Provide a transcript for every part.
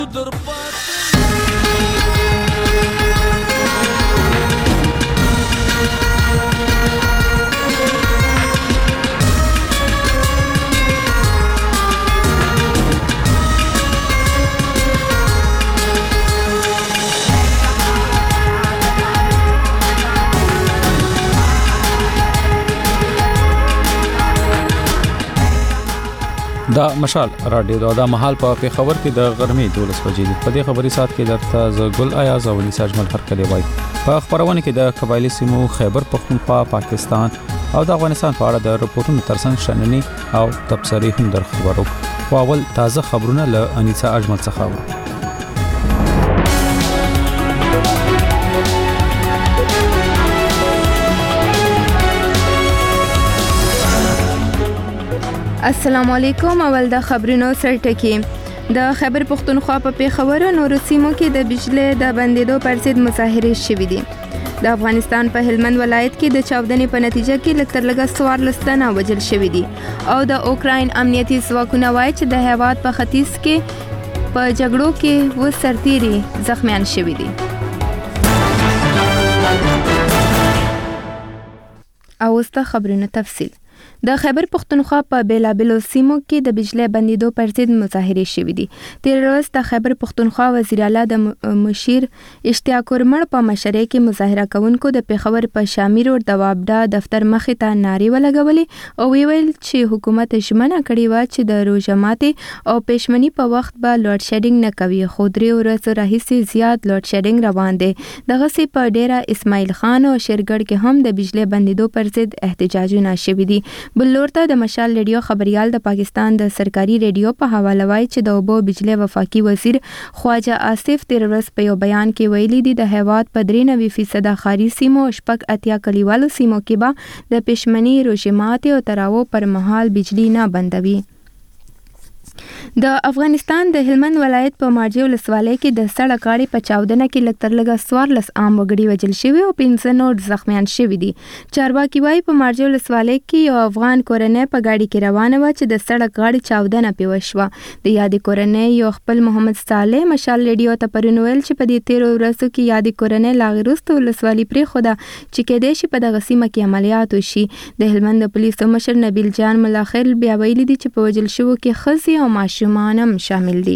دا مشال رادیو دا محل په پیښور کې د غرمې 12 بجې دی. په دې خبري سات کې درته ز ګل ایاز او نثار اجمل هرکلی وای. په خبرونه کې د قبایلی سیمو خیبر پختونخوا، پاکستان او د افغانستان په اړه د رپورټونو ترڅنګ شننې او تبصرې هم در خبرو. او اول تازه خبرونه له انیسا اجمل څخه اورو. السلام علیکم. اول د خبرونو سرټکی. د خیبر پختونخوا په پیښور او نورو سیمو کې د بجلی د بندیدو پر ضد مظاهرې شوې دي. د افغانستان په هلمند ولایت کې د چاودنې په نتیجه کې لږ تر لږه 14 تنه وژل شوي دي او د اوکراین امنیتي ځواکونه وایي چې د هیواد په ختیځ کې په جګړو کې و سرتیري زخمیان شوي دي. او اوس د خبرونو تفصیل. د خیبر پختونخوا په بیلابلو سیمو کې د بجلی بندیدو پر ضد مظاهرې شوې دي. تیر ورځ د خیبر پختونخوا وزیر اعلی د مشیر اشتیاق ورمړ په مشرۍ کې مظاهره کوونکو د پیښور په شامی روډ د وابډا دفتر مخې ته نارې ولګولې او ویل چې حکومت ژمنه کړې و چې د روژه ماتي او پېشمنۍ په وخت به لوډ شیډینګ نه کوي، خو 3 ورځې راهیسې زیات لوډ شیډینګ روان دی. دغسې په ډیره اسماعیل خان او شیرګړ کې هم د بجلی بندیدو پر ضد احتجاجونه شوي دي. بل لور ته د مشال ریډیو خبريال د پاکستان د سرکاري ریډیو په حواله وایي چې د اوبو بجلی وفاقي وزیر خواجه آصف تیر ورځ په یو بیان کې ویلي دي د هیواد په 93% ښاري سیمو او 80 کلیوالو سیمو کې به د پېشمنۍ روژې ماتي او تراو پر مهال بجلی نه بندوي. د افغانستان د هلمند ولایت په مارجې ولسوالۍ کې د سړک غاړې په چاودنه کې لږ تر لږه 14 عام وګړي وژل شوي او 15 نور زخمیان شوي دي. چارواکي وایي په مارجې ولسوالۍ کې یو افغان کورنۍ په ګاډي کې روانه وه چې د سړک غاړې چاودنه پې وشوه. د یادې کورنۍ یو خپل محمد صالح مشال ریډیو ته پرون ویل چې په دې 13 ورځو کې یادې کورنۍ لا غیر وروسته ولسوالي پرېښوده چې کېدای شي په دغه سیمه کې عملیات وشي. د هلمند د پولیسو مشر نبیل جان ملاخیل بیا ویلي دي چې په وژل شوو کې ښځې او ماشومان هم شامل دي.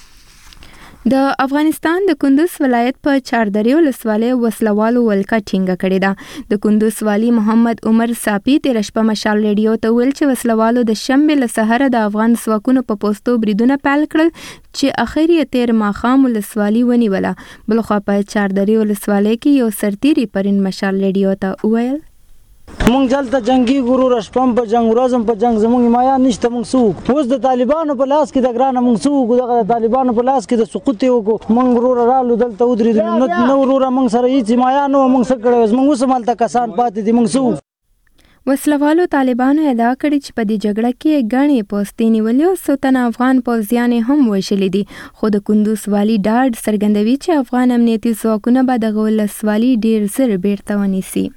د افغانستان د کندوز ولایت په چاردرې ولسوالۍ وسلوالو ولکه ټینګه کړې ده. د کندوز والي محمد عمر صافي تېره شپه مشال ریډیو ته ویل چې وسلوالو د شنبې له سهاره د افغان ځواکونو په پوستو بریدونه پیل کړل چې اخر یې تېر ماښام ولسوالي ونیوله. بلخوا په چاردرې ولسوالۍ کې یو سرتیري پرون مشال ریډیو ته وویل مونږ دلته جنگي ګرور شپم په جنگ ورځم په جنگ زمونږ مایا نشته. مونږ سوق اوس د طالبانو په لاس کې د ګرانه مونږ سوق دغه د طالبانو په لاس کې د سقوط یو مونږ ورور رالو دلته ودرې نو ورور مونږ سره هیڅ مایا نو مونږ څه کړو مونږ سمالته کسان پاتې دي. مونږ سوق وسلوالو طالبانو ادعا کړې چې په دې جګړه کې غني پوستې نیولې او څو تنه افغان پوځیان هم وژلي دي. خو د کندوز والي ډاډ څرګندوي چې افغان امنیتي ځواکونه به دغه ولسوالي ډیر زر بیرته ونیسي.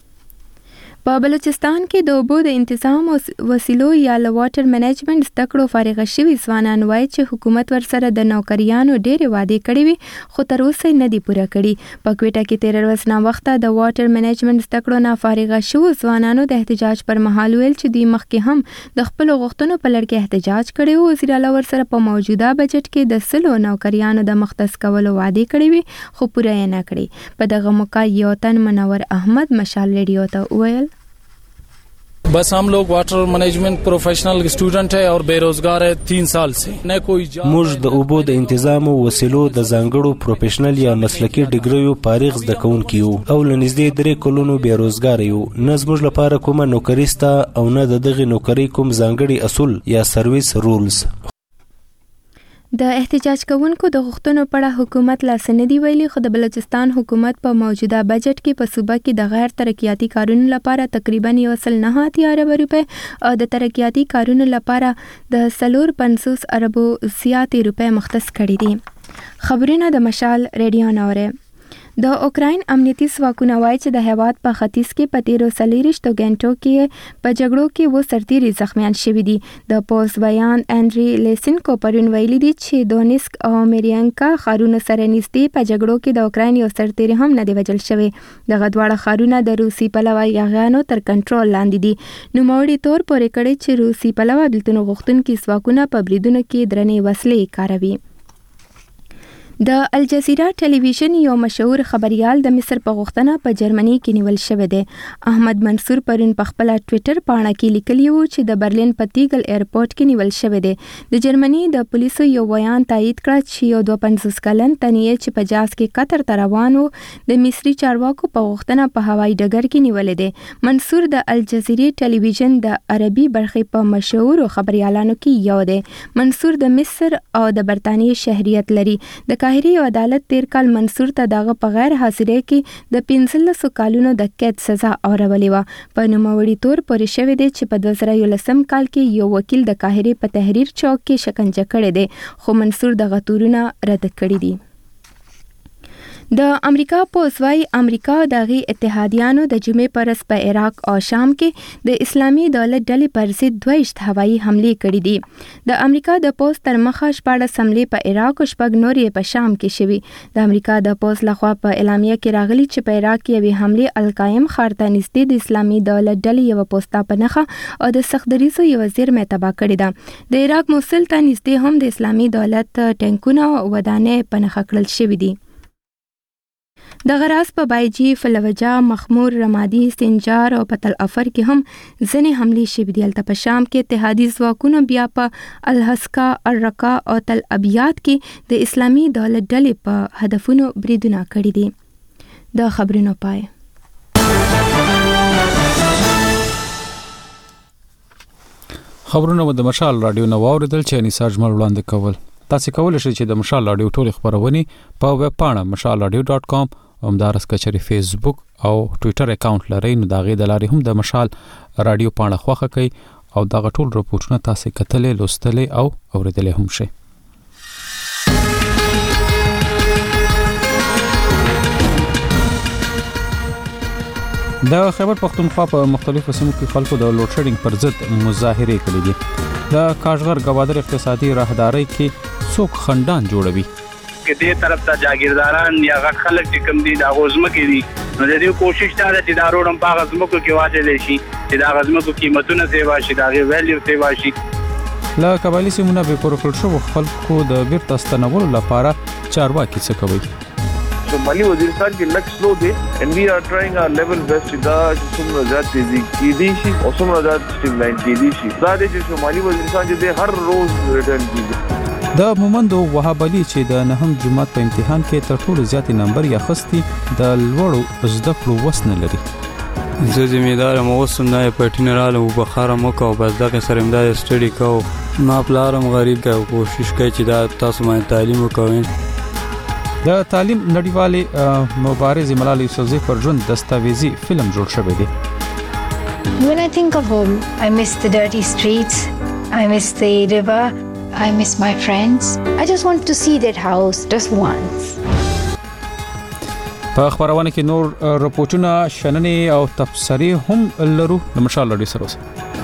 په بلوچستان کې د اوبو د انتظام وسیلو یا له واټر منیجمنت زده کړو فارغه شوي ځوانان وایي چې حکومت ورسره د نوکریانو ډېرې وعدې کړې وي خو تر اوسه یې نه دي پوره کړي. په کوټه کې تېره ورځ ناوخته د واټر منیجمنت زده کړو نه فارغه شوو ځوانانو د احتجاج پر مهال ویل چې دوی مخکې هم د خپلو غوښتنو په لړ کې احتجاج کړی و. وزیر اعلی ورسره په موجوده بجټ کې د 100 نوکریانو د مختص کولو وعدې کړې وي خو پوره یې نه کړې. په دغه موقع یو تن منور احمد مشال ریډیو ته وویل बस हम लोग वाटर मैनेजमेंट प्रोफेशनल स्टूडेंट है और बेरोजगार है 3 साल से نه کوئی موږ د اوبو د انتظام او وسیلو د ځانګړو پروفیشنل یا مسلکي ډیګریو فارغ زده کوونکي یو او لنږدې 3 کلونو بیروزګار یو. نه زموږ لپاره کومه نوکری سته او نه د دغه نوکری کوم ځانګړي اصول یا سرویس رولز. د احتجاج کوونکو د غوښتنو په اړه حکومت لا څه نه دي ویلي خو د بلوچستان حکومت په موجوده بجټ کې په صوبه کې د غیر ترقیاتي کارونو لپاره تقریبا 1.9 ارب روپۍ او د ترقیاتي کارونو لپاره د 450 اربو زیاتې روپۍ مختص کړي دي. خبرونه د مشال ریډیو نوره. د اوکراین امنیتي ځواکونه وایي چې د هیواد په ختیځ کې په تیرو 40 غنټو کې په جګړو کې و سرتیري زخمیان شوي دي. د پوز بیان انډري لیسنکو پرون ویلي دي چې دونیسک او میرینکا ښارونو سره نږدې په جګړو کې د اوکراین یو سرتیري هم نه دی وژل شوی. دغه دواړه ښارونه د روسي پلوه یاغیانو تر کنټرول لاندې دي. نوموړي تور پورې کړی چې روسي پلوه بېلتون غوښتونکي ځواکونه په بریدونو کې درنې وسلې کاروي. د الجزیره ټلویزیون یو مشهور خبريال د مصر په غوښتنه په جرمني کې نیول شوی دی. احمد منصور پرون په خپل ټوئیټر پاڼه کې لیکلی و چې د برلین په تیګل ایرپورټ کې نیول شوی دی. د جرمني د پولیسو یو بیان تایید کړ چې یو 52 کلن تنیه چې په جاز کې قطر ته روان و د مصري چارواکو په غوښتنه په هوایي ډګر کې نیول دی. منصور د الجزیره ټلویزیون د عربي برخې په مشهور خبريالانو کې یو دی. منصور د مصر او د برتانیې شهریت لري. د قاهرې عدالت تیر کال منصور ته دغه په غیر حاضرۍ کې د 15 کالونو د قید سزا اورولې و. په نوموړي تور پورې شوی دی چې په 2011 کال کې یو وکیل د قاهرې په تحریر چوک کې شکنجه کړی دی، خو منصور دغه تورونه رد کړي دي. د امریکا پولیس وايي امریکا د غي اتحادیانو د جمعې پرس په عراق او شام کې د اسلامي دولت ډلې پر ضد 22 هوایي حملې کړې دي. د امریکا د پولیس تر مخه 14 حملې په عراق او 6 نورې په شام کې شوي. د امریکا د پولیس لخوا په اعلامیه کې راغلي چې په عراق کې یوې حملې القایم ښار ته نږدې د اسلامي دولت ډلې یو پوسټه په نخه او د سختدریزو یو زیرمې تباه کړې ده. د عراق موصل ته نږدې هم د اسلامي دولت ټانکونه او ودانۍ په نخه کړل شوي دي. د غراس په بایجی، فلوجا، مخمور، رمادي، سنجار او پتل افر کې هم ځنې حملې شوې دي. البته په شام کې اتحادي ځواکونو بیا په الحسکا، الرقا او تل ابیات کې د اسلامي دولت ډلې په هدفونو بریدونه کړي دي. د خبرونو پای. خبرونه د مشال رادیو نو اوریدل چې انیساج مل وړاندې کول. تاسو کولای شئ چې د مشال رادیو ټول خبرونه په ویب پاڼه mashalradio.com همدارس کچري فیسبوک او ټوئیټر اکاونټ لرئ، نو داغه د لارې هم د مشال رادیو پاڼه خوښه کړئ او دغه ټول رپورټونه تاسو کتلې، لوستلې او اوریدلې هم شئ. د خیبر پختونخوا په مختلفو سیمو کې خلکو د لوډ شیډینګ پر ضد مظاهره کړې دي. د کاشغر گوادر اقتصادي راهداري کې څوک خندان جوړوي کې دې طرف ته جاگیرداران یا غټ خلک چې کم دي دا غوزمه کې دي، نو د دې کوشش دا چې دا روډم په غزمو کې واچول شي چې دا غزمو قیمتونه سیوا شي، دا غي ویلیو سیوا شي. لا قبایلی سیمونه به پروکل شو خلکو د بیرته ستنولو لپاره چارواکي څه کوي. شمالي وزیرستان کې لک سلو دی and we are trying our level best چې دا څومره زیات تیزی کېدی شي او څومره زیات سټریملاین کېدی شي. دا د شمالي وزیرستان چې هر روز ریټرن کیږي. د مومندو وهاب علي چې د نهم جمعات په امتحان کې تر ټولو زیات نمبر یا خستي د لوړو زده کړو وسنه لري. زه ذمہدار مو وسنه پټینه رااله او بخاره مکو بس دغه سره امداد سټډي کو ما پلارم غریب کا کوشش کوي چې دا تاسو باندې تعلیم وکوي. د تعلیم نړیوالې مبارزې ملالۍ یوسفزۍ پر ژوند دستاویزي فلم جوړ شوی دی. When I think of home, I miss the dirty streets, I miss the river, I miss my friends. I just want to see that house just once. په خبرونه کې نور رپورټونه، شننې او تفسیری هم لرو. د مشال لري سره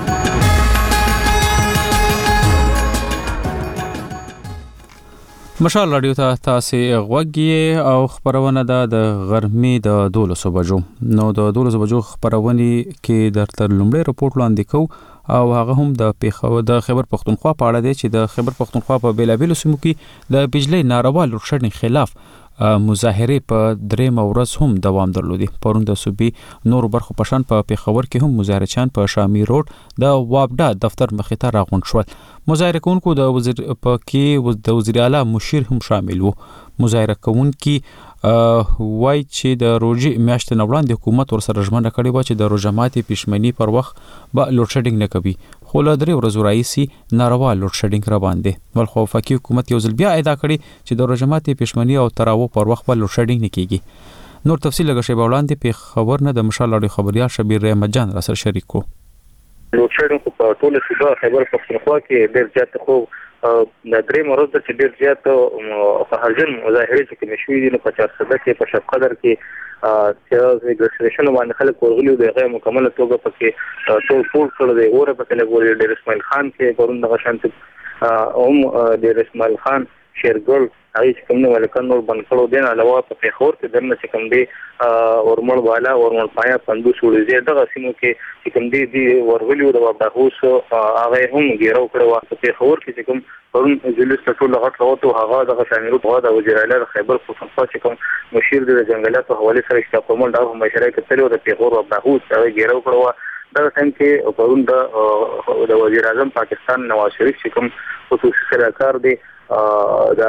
مشال رادیو ته تاسو غوږی او خبرونه د غرمې د 12 بجو. نو د 12 بجو خبرونه کې درته لومړی رپورټ لاندې کو او هغه هم د پیښور د خیبر پختونخوا په اړه دی چې د خیبر پختونخوا په بیلابیلو سیمو کې د بجلی ناروا لوډ شیډینګ خلاف مظاهره په درېم ورځ هم دوام درلودي. پرون د صوبې نور برخو پشان په پیښور کې هم مظاهرچان په شامی روډ د وابډا دفتر مخې ته راغونډ شول. مظاهره کوونکو د وزیر په کې د وزیر اعلی مشیر هم شامل وو. مظاهره کوونکي وای چې د روزي میاشتې نه وړاندې حکومت ورسره ژمنه کړې و چې د روزه ماتي پښمنۍ پر وخت به لوډ شیډینګ نه کوي، خو له درې ورځو راهیسې ناروا لوډ شیډینګ را باندې ولخو فقې حکومت یو ځل بیا اعلان کړی چې د روزه ماتي پښمنۍ او تراو پر وخت به لوډ شیډینګ نه کیږي. نور تفصیل لږ شی وړاندې په خبر نه د مشال اړ خبريال شبیر رحمت جان را سره شریک کو. لوډ شیډینګ په ټوله صوبه خیبر پختونخوا کې ډېر زیات خو د درې مرز د ډیر زیات فهرجن مظاهره چې کوم شوې دي نو په 400 کې په شپ قدر کې چې ریګستریشن باندې خلک ورغلي د غیر مکمله توګه پکې ټول کړل دی اوره په لګول ډیر اسماعیل خان کې پرون د شانت ډیر اسماعیل خان شیرګل هغه کوم نو ولکن نور بنکړو دین علاوه په پیښور کې دنه چې کوم دی ورمل والا ورمل پایا پندو سولې دغه سیمو کې چې کوم دی ورغلي د وبداهوس هغه هم ګیرو کړو په پیښور کې چې کوم پرون جلوس ټول غټ راوته هغه دغه شامل په د وزیر اعلی خیبر پختونخوا چې کوم مشیر د جنگلاتو حواله سره اشتراک کومل دا هم مشرک تلو د پیښور وبداهوس هغه ګیرو کړو دا څنګه پرون د وزیر اعظم پاکستان نواز شریف چې کوم خصوصي سلاکار دی دا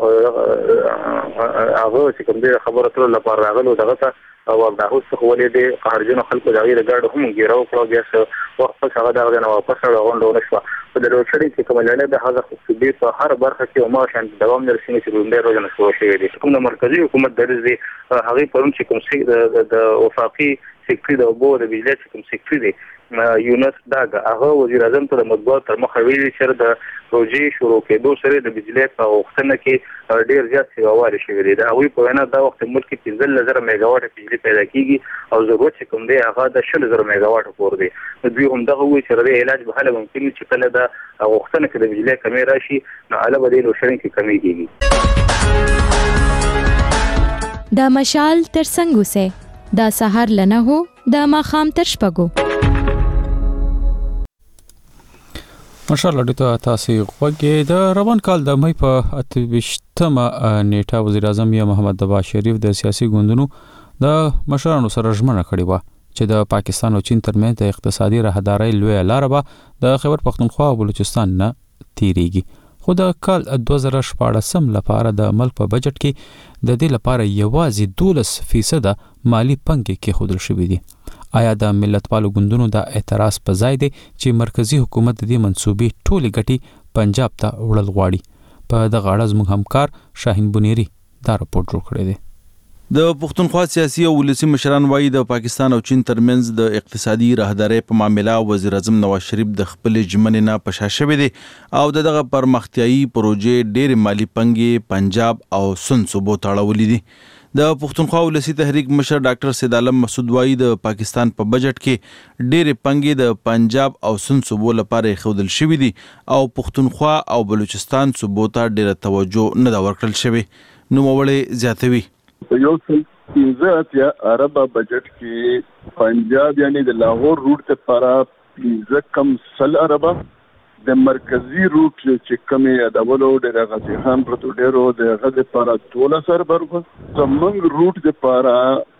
هغه چې کوم دی خبره تر لپاره راغلو دغه ته او د هوس خو ولې د قهرجن خلکو د غیر ګډ هم ګیرو کړو بیا څه وخت څخه هغه دغه نه واپس راغونډو نشو په د روشري چې کوم لړۍ د هغه خصوصي په هر برخه کې ما شان دوام درسینه چې لومړی روزنه شو شي دي کوم مرکزی حکومت درز دی هغه پرون چې کوم د وفاقي سیکټری د اوبو د بجلی چې کوم سیکټری دی یونس داګه هغه وزیر اعظم ته د مطبوعات تر مخه ویلي چې د پروژې شروع کېدو سره د بجلی په وختنه کې ډیر زیات سیواره شوې دي دا وی په وینا دا وخت ملک کې 15000 میگاواټ بجلی پیدا کیږي او ضرورت کوم دی هغه د 10000 میگاواټ پور دی دوی هم دغه وی چې د علاج به هله ممکن چې کله دا وختنه کې د بجلی کمی راشي نو علاوه د لوشرین کې کمی کیږي دا مشال تر څنګه سه دا سحر لنه هو دا ماخام تر شپګو ماشاءالله ډیته تاسو غوږی د روان کال د مې په 28مه نیټه وزیر اعظم یا محمد دبا شریف د سیاسي ګوندونو د مشرانو سره ژمنه کړې و چې د پاکستان او چین ترمنځ د اقتصادي راهدارۍ لوی لار به د خیبر پختونخوا او بلوچستان نه تیریږي خو د کال 2014 لپاره د ملک په بجټ کې د دې لپاره یوازې 12% مالی پنګ کې خودل شوې دي آیا د ملتپالو ګوندونو د اعتراض په ځای دی چې مرکزی حکومت د دې منسوبې ټولې ګټې پنجاب ته وړل غواړي په دغه اړه زموږ همکار شاهین بنيري دا راپورټ جوړ کړی دی د پښتونخوا سیاسي او ولسی مشران وایي د پاکستان او چین ترمنځ د اقتصادي راهدارۍ په معاملې وزیر اعظم نواز شریف د خپل ژمنې نه پښا شوی دی او دغه پرمختیايي پروژې ډېر مالی پنګي پنجاب او سن صوبو تاړولې دي د پښتونخوا ولسی تحریک مشر ډاکټر سید عالم مسعود وایي د پاکستان په بجټ کې ډېر پنګي د پنجاب او سن صوبو لپاره خودل شوی دي او پښتونخوا او بلوچستان صوبو ته ډېر توجه نه دا ورکړل شوی نو وړي زیاتوي یو څل 15 عربه بجټ کې پنجاب یعنی د لاهور روټ لپاره 15 کم سل عربه د مرکزی روټ چې کمې ادولو د غزيخان پروتو ډیرو د غزه لپاره 12 برغه زمنګ روټ لپاره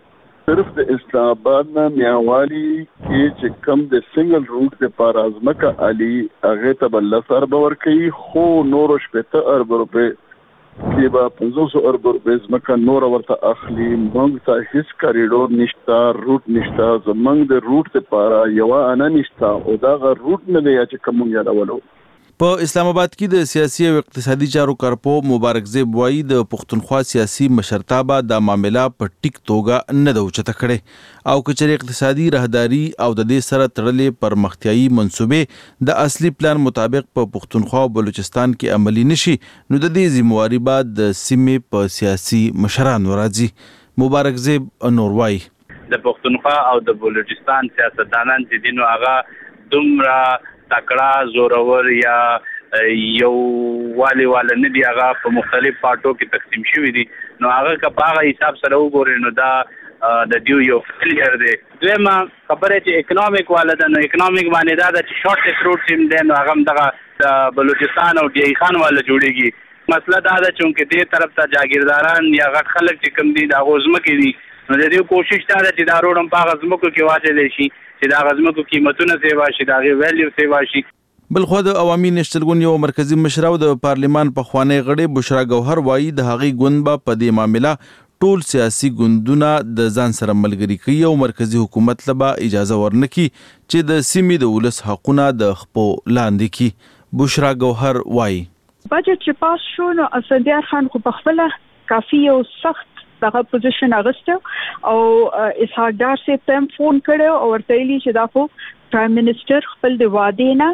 صرف د اسلام آباد نه میاوالی کې چې کم د سنگل روټ لپاره ازمکه علي هغه ته بل سر باور کوي خو نور شپته ارب روپے کې با 500 ارب روپے ازمکه نور ورته اخلي موږ ته هیڅ کریډور نشتا روټ نشتا زمنګ د روټ لپاره یو انا نشتا او دا غ روټ نه دی چې کوم یادولو په اسلام آباد کې د سیاسي او اقتصادي چارو کارپو مبارک زیب وایي د پښتونخوا سیاسي مشرتابه د معاملې په ټیک توګه نه د اوچته کړي او کچري اقتصادي راهداري او د دې سره تړلې پرمختیايي منسوبې د اصلي پلان مطابق په پښتونخوا او بلوچستان کې عملی نشي نو د دې ذمہواری بعد د سیمې په سیاسي مشرانو راځي مبارک زیب نور وایي د پښتونخوا او د بلوچستان سیاستدانان چې دینو هغه دومره تکړه زورور یا یو والی نه دی هغه په مختلف پارټو کې تقسیم شوی دي نو هغه که په هغه حساب سره وګورئ نو دا د دیو یو فیلیر دی دویمه خبره چې اکنامک والا ده نو اکنامک باندې دا چې شورټ روټ سیم دی نو هغه دغه بلوچستان او ډی خان والا جوړیږي مسله دا ده چې دې طرف ته جاگیرداران یا غټ خلک چې کم دي دا غوزمه کې دي نو د دې کوشش دا ده چې دا روډم په غزمو کې واچول شي چې دا غزمو قیمتونه سیوا شي دا غي ویلیو سیوا شي بلخو د عوامي نشتلګون یو مرکزی مشر او د پارلیمان په خوانی غړي بشرا ګوهر وایي د هغي ګوند په دې معاملې ټول سیاسي ګوندونه د ځان سره ملګری کوي او مرکزی حکومت لبا اجازه ورنکي چې د سیمې د ولس حقونه د خپو لاندې کی بشرا ګوهر وایي بجټ چې پاس شو نو اسدیار خان خو بخفله کافي او سخت دغه پوزیشن اغسته او اسحاق ډار سے تم فون کړو او ورته ویلي چې دا خو پرایم منسٹر خپل د وعده نه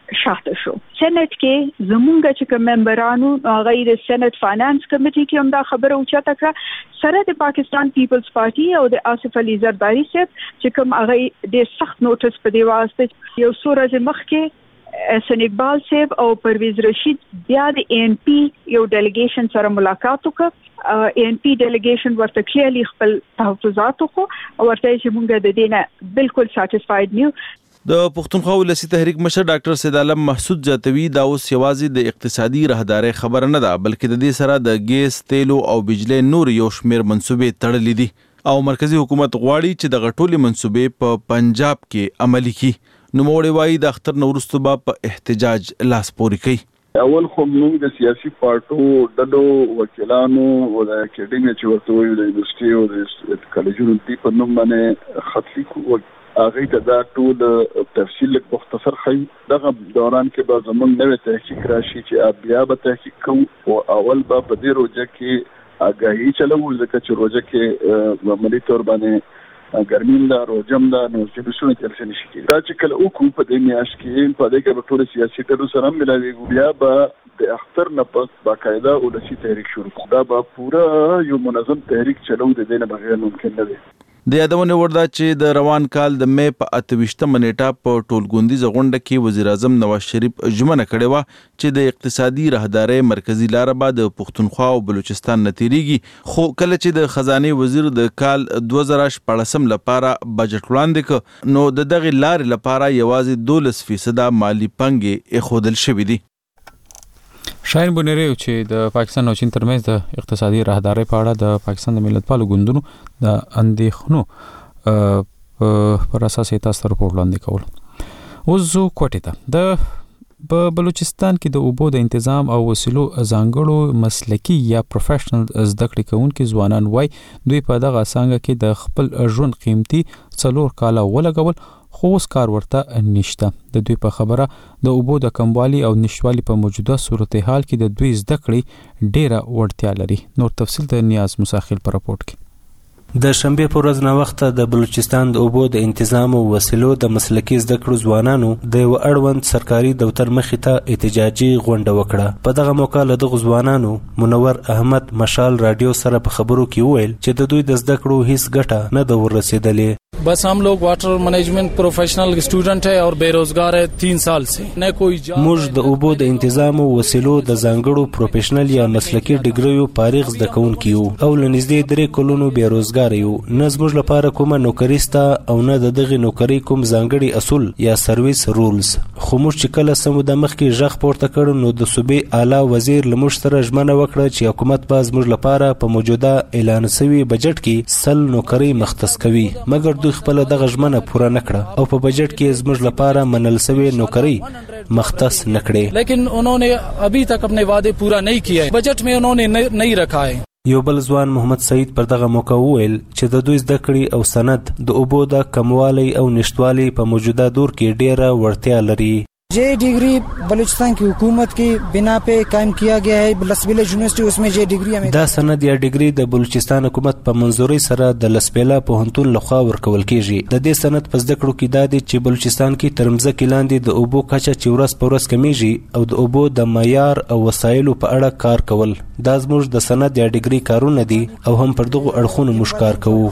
شاته شو. سېنات کې زمونږ چې کوم ممبرانو غیر سېنات فاینانس کمیټي کې هم دا خبره اوچته کړه سره د پاکستان پیپلز پارټي او د آصف علي زرداری صاحب چې کوم هغه د سخت نوټس په دی واسطه یو څو ورځې مخکې احسن اقبال صاحب او پرویز رشید بیا د ANP یو ډیلیګیشن سره ملاقات وکړ. ANP ډیلیګیشن ورته کلیرلی خپل تحفظات وکړو او ورته چې موږ د دینه بالکل ساتیسفاید نیو. د پښتونخوا ولسی تحریک مشر ډاکټر سید عالم محسود جاتوی دا اوس یوازې د اقتصادي راهداري خبره نه ده بلکې د دې سره د ګیس تیلو او بجلی نور یو شمیر منسوبې تړلې دي او مرکزی حکومت غواړي چې د غټولې منسوبې په پنجاب کې عملي کړي. نو موړي وایي د اختر نورستو په احتجاج لاس پورې کوي. اول خو موږ د سیاسي پارټو دلو وکیلانو او د اکیډمي چې ورته وایي د یونیورسيټي او د کالجونو په نوم باندې خط لیکو هغه ته دا ټول تفصیل مختصر خي دغه دوران کې به زموږ نوې تحقیق راشي چې بیا به تحقیق کوو او اول به په دې روزه کې اگاهي چلو ځکه چې روزه کې عملي تور باندې ګرمیم دا روزم دا نو چې بسونه ترسه نشي کېږي. دا چې کله وکړو په دې میاشت کې په دې کې به ټول سیاسي ډلو سره ملاوي بیا به د اختر نه پس باقاعده ولسی تحریک شروع کړو. دا به پورا یو منظم تحریک چلو د دې نه بغیر ممکن نه دی. د یادونه وردا چې د روان کال د مې په 28 نیټه په ټولګوندیز غونډه کې وزیر اعظم نواز شریف ژمنه کړې و چې د اقتصادي راهداري مرکزی لار به د پښتونخوا او بلوچستان نتیریږي خو کله چې د خزانه وزیر د کال 2014 لپاره بجټ وړاندې ک نو د دغه لار لپاره یوازې 12% مالی پنګ اخودل شوې دي. شاهین بونری چې د پاکستان او چین ترمنځ د اقتصادي راهداري په اړه د پاکستان د ملتپالو ګوندونو د اندېښنو پر اساس تاسو ته راپور وړاندې کول. اوس زو کوټه ته د بلوچستان کې د اوبو د تنظیم او وسیلو ځانګړو مسلکی یا پروفیشنل زده کړې کوونکي ځوانان وای دوی په دغه څنګه کې د خپل ژوند قیمتي 4 کاله ولګول خو اوس کار ورته نشته. د دوی په خبره د اوبو د کموالي او نشوالي په موجوده صورتحال کې د دوی زده کړې ډیره وړتیا لري. نور تفصیل د نیاز مساخیل په راپورټ کې. د شنبه پر ورځ نه وخت د بلوچستان د اوبو د تنظیم او وسیلو د مسلکی زده کړو ځوانانو د یو اړوند سرکاري دفتر مخې ته احتجاجي غونډه وکړه. په دغه موقع له دغه ځوانانو منور احمد مشال رادیو سره په خبرو کې وویل چې د دوی د زده کړو هیڅ ګټه نه د ورسېدلې. बस हम लोग water management professional student है और बेरोजगार है 3 साल से न कोई موږ د اوبو د تنظیم او وسیلو د ځانګړو پروفیشنل یا مسلکی ډیګریو فارغ زده کوونکي یو او لنږدې 3 کلونو بیروزګار یو. نه زموږ لپاره کومه نوکری سته او نه د دغه نوکری کوم ځانګړي اصول یا سرویس رولز. خو موږ چې کله سمو د مخ کې ژغ پورته کړو نو د صوبې اعلی وزیر لمش سره ژمنه وکړه چې حکومت به زموږ لپاره په موجوده اعلان شوی بجټ کې 100 نوکری مختص کوي مګر خپل دغه ژمنه پوره نکړه او په بجټ کې زموږ لپاره منل شوی نوکری مختص نکړي. لیکن انہوں نے ابھی تک اپنے وعدے پورا نہیں کیا ہے. بجٹ میں انہوں نے نہیں رکھا ہے. یو بل ځوان محمد سعید پر دغه موقع وویل چې د دوی زده کړې او سند د اوبو د کموالي او نشټوالي په موجوده دور کې ډیره وړتیا لري. जे डिग्री बलूचिस्तान की हुकूमत की बिना पे कायम किया गया है लसबेला यूनिवर्सिटी उसमें जे डिग्री हमें دا سند یا ډیګری د بلوچستان حکومت په منځوري سره د لسبیلا پوهنتون لخوا ورکول کیږي. د دې سند په زده کړو کې دا دی چې بلوچستان کې ترمزه کې لاندې د اوبو کچه چې ورځ په ورځ کمیږي او د اوبو د معیار او وسایلو په اړه کار کول دا زموږ د سند یا ډیګری کارونه دي او هم پر دغه اړخونو موږ کار کوو.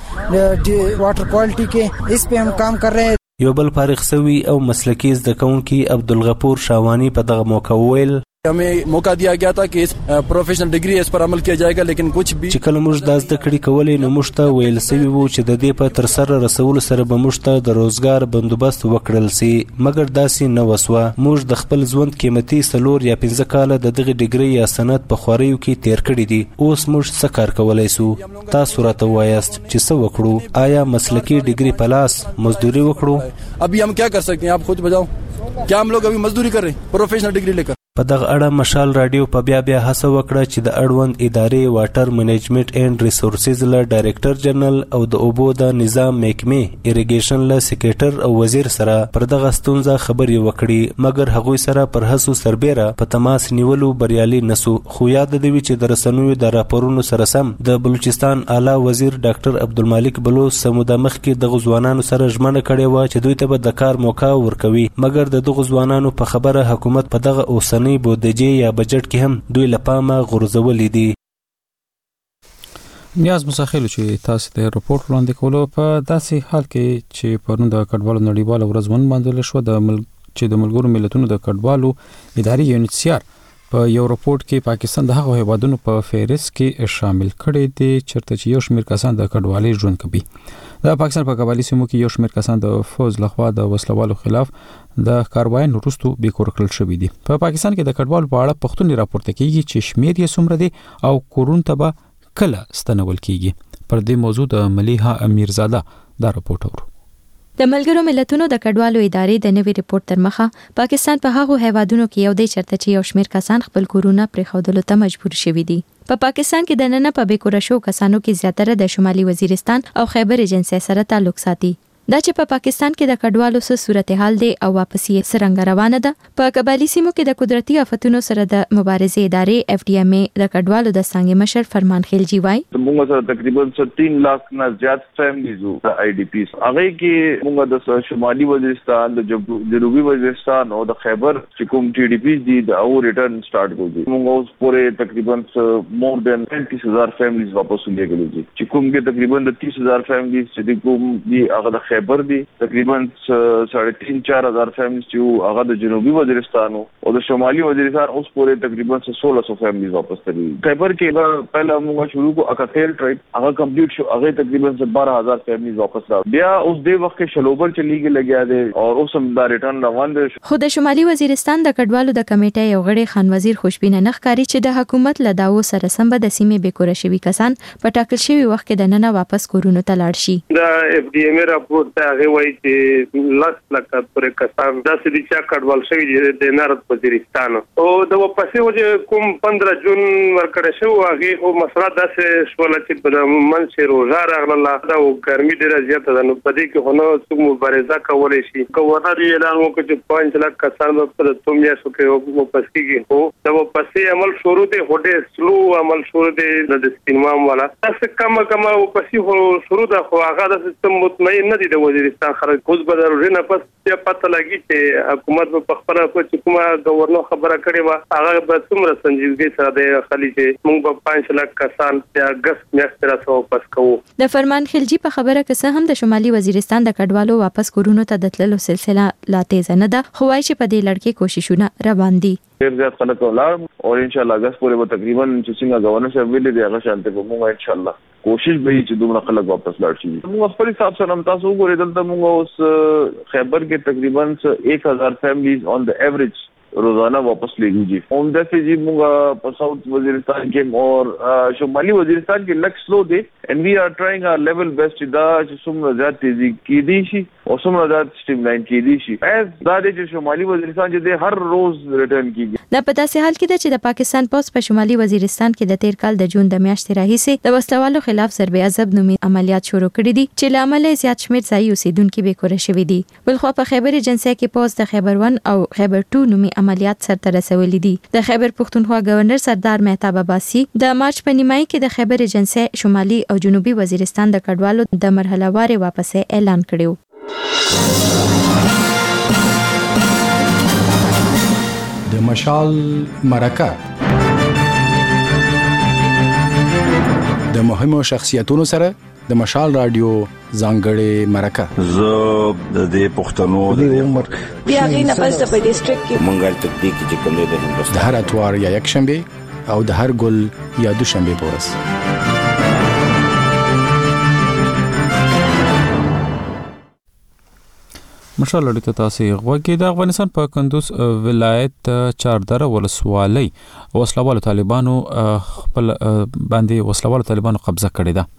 واټر کوالټي کې اس په هم کام کر رہے. یو بل فارغ سوي او مسلکی زده کوونکي عبدالغفور شاوانی په دغه موقع وویل हमें मौका दिया गया था कि इस प्रोफेशनल डिग्री इस पर अमल किया जाएगा लेकिन कुछ भी چې کله موږ د زده کړې کولې نو موږ ته ویل سوي وو چې د دې په تر سره رسول سره به موږ ته د روزګار بندوبست وکړل سي مګر داسې نه وسوه. موږ د خپل ژوند قیمتي 4 یا 15 کاله د دغه ډیګري یا سند په خواريو کې تیر کړی دي. اوس موږ څه کار کولای سو؟ تاسو راته وایاست چې څه وکړو؟ آیا مسلکی ډیګري پلاس مزدوري وکړو؟ ابھی हम क्या कर सकते हैं आप खुद बताओ. क्या हम लोग अभी मजदूरी कर रहे हैं प्रोफेशनल डिग्री लेकर. په دغه اړه مشال رادیو په بیا هڅه وکړه چې د اړوند ادارې واټر منیجمنت اینڈ ریسورسز له ډایریکټر جنرال او د اوبو د نظام محکمې اریګیشن له سیکریټر او وزیر سره پر دغه ستونزه خبرې وکړي، مګر هغوی سره پر هڅو سربېره په تماس نیولو بریالي نسو. خو یاد دی چې د رسنیو د راپورونو سره سم د بلوچستان اعلی وزیر ډاکټر عبدالمالک بلوچ سموده مخکې د ځوانانو سره ژمنه کړې و چې دوی ته به د کار موقع ورکوي، مګر د دغو ځوانانو په خبره حکومت په دغه اوسنۍ بودجې یا بجټ کې هم دوی له پامه غورځولي دي. نیاز مساخلو چې تاسو ته رپورت وړاندې کولو په داسې حال کې چې پرون د کډوالو نړیواله ورځ ونمانځل شو د ملګرو ملتونو د کډوالو اداري یونیسیار په یو رپورت کې پاکستان د هغو هیوادونو په فهرست کې شامل کړي دي چېرته چې یو شمېر کسان د کډوالۍ ژوند کوي. د پاکستان په قبایلي سیمو کې یو شمېر کسان د فوج لخوا د وسلوالو خلاف د کاروایانو وروسته بیکور کړل شوي دي. په پاکستان کې د کډوالو په اړه پوښتنې راپورته کیږي چې شمېر یې څومره دی او کورونو ته به کله ستنول کیږي. پر دې موضوع د ملیحه امیرزاده دا رپورت اورو. د ملګرو ملتونو د کډوالو ادارې د نوي ریپورت تر مخه پاکستان په هغو هیوادونو کې یو دی چرته چې یو شمېر کسان خپل کورونه پرېښودلو ته مجبور شوي دي. په پاکستان کې د نن په بیکوره شو کسانو کې زیاتره د شمالي وزیرستان او خیبر ایجنسی سره تعلق ساتي. دا چې په پاکستان کې د کډوالو سره صورتحال دی او واپس یې څرنګه روانه ده. په قبایلي سیمو کې د قدرتي آفتونو سره د مبارزې ادارې FDMA د کډوالو د څانګې مشر فرمان خلجی وایي موږ سره تقریبا 3 लाख نه زیات فیملیز او IDPs هغه کې موږ د شمالي وزیرستان د جنوبي وزیرستان او د خیبر چې کوم TDPs دي د او ریټرن سٹارټ کوي. موږ اوس پورې تقریبا مور دین 30000 فیملیز واپس ولېږلي دي چې کوم کې تقریبا د 30000 فیملیز چې کوم دي هغه د خیبر دي تقریبا 3,500-4,000 فیملیز چې هغه د جنوبي وزیرستان او د شمالي وزیرستان اوس پورې تقریبا 1600 فیملیز واپس تللي. خیبر کې پہله موږ شروع کو اکاخیل ټریک هغه کمپلیټ شو هغه تقریبا 12000 فیملیز واپس راغلي. بیا اوس د وخت کې شلوبر چلیږي لګیا دي او اوس هم دا ریټرن روان دي. خو د شمالي وزیرستان د کډوالو د کمیټې یو غړي خان وزیر خوشبینه نخکاری چې د حکومت له داو سره سم به د سیمې بیکوره شوي کسان په ټاکل شوي وخت کې د نن واپس کورونو ته لاړ شي. د FDMA راپورټ ته وایي چې لاس لکه پرې کسان داسې دي چې کډوال شوي دي د نارت وزیرستان او د واپسې وجه کوم 15 جون ورکړی شو هغه خو مسله داسې شول چې په منځ روزه راغله دا ګرمي ډېره زیاته ده نو په دې کې خو نو څوک مبارزه کولی شي. گورنر اعلان وکړ چې 5 لک کسان په دوه میاشتو کې واپس کیږي خو دا واپسې عمل شروع دی خو ډېر سلو عمل شروع دی د سپینمام والا تاسو کم واپسې شروع ده خو هغه د مطمئن نه دي د وزیرستان خلک اوس به ضروري نه پس پته لګي چې حکومت په خبره چې کومه گورنر خبره کړې و هغه به څومره سنجیدګي سره د خالي چې موږ په 5 لک کسان په اگست میاشت راځو واپس کوو. د فرمان خلجی په خبره کې څه هم د شمالي وزیرستان د کډوالو واپس کورونو ته د تللو سلسله لا تیز نه ده خو وايي چې په دې لړ کې کوششونه روان دي. ډېر زیات خلک ولاړ او ان شاء الله اگست پورې به تقریبا چې څنګه گورنر صاحب ویلي دی هغه شانته کوو ان شاء الله کوشش به چې دومره خلک واپس لاړ شي. موږ خپل حساب سره هم تاسو وګورئ دلته موږ اوس خیبر کې تقریبا 1000 فیملیز on the average روزانہ واپس لېږي. هم داسې چې موږ په ساوث وزیرستان کې او شمالي وزیرستان کې لک سلو دی and we are trying our level best دا چې څومره زیات تیزی کېدی شي او څومره زیات سټریملاین کېدی شي. دا چې شمالي وزیرستان چې هر روز ریټرن کیږي. دا په داسې حال کې ده چې د پاکستان پولیس په شمالي وزیرستان کې د تیر کال د جون د میاشتې راهیسې د وسلوالو خلاف ضرب عذاب نومي عملیات شروع کړي دي چې له امله زیات شمېر ځایي اوسیدونکو بیکوره شوي دي. بلخوا په خیبر ایجنسی کې پولیس د خیبر 1 او خیبر 2 نومي عملیات سرته رسولي دي. د خیبر پښتونخوا گورنر سردار مهتاب عباسي د مارچ په نیمایي کې د خیبر ایجنسی شمالي او جنوبي وزیرستان د کډوالو د مرحله واري واپسې اعلان کړو. د مشال مرکه د مهمو شخصیتونو سره د مشال رادیو ځانګړې مرکه زه د دې پښتنو د عمر بیا غي نه پس په ډیسټریکټ کې منګل تکتیک چې کوم دی د هندوستان د هر اتوار یا یک شنبه او د هر ګل یا دوشنبه پورس. مشال لړ تاسو غوږی د افغانستان په کندوز ولایت چاردره ولسوالۍ وسلوالو طالبانو خپل باندې وسلوالو طالبانو قبضه کړې ده.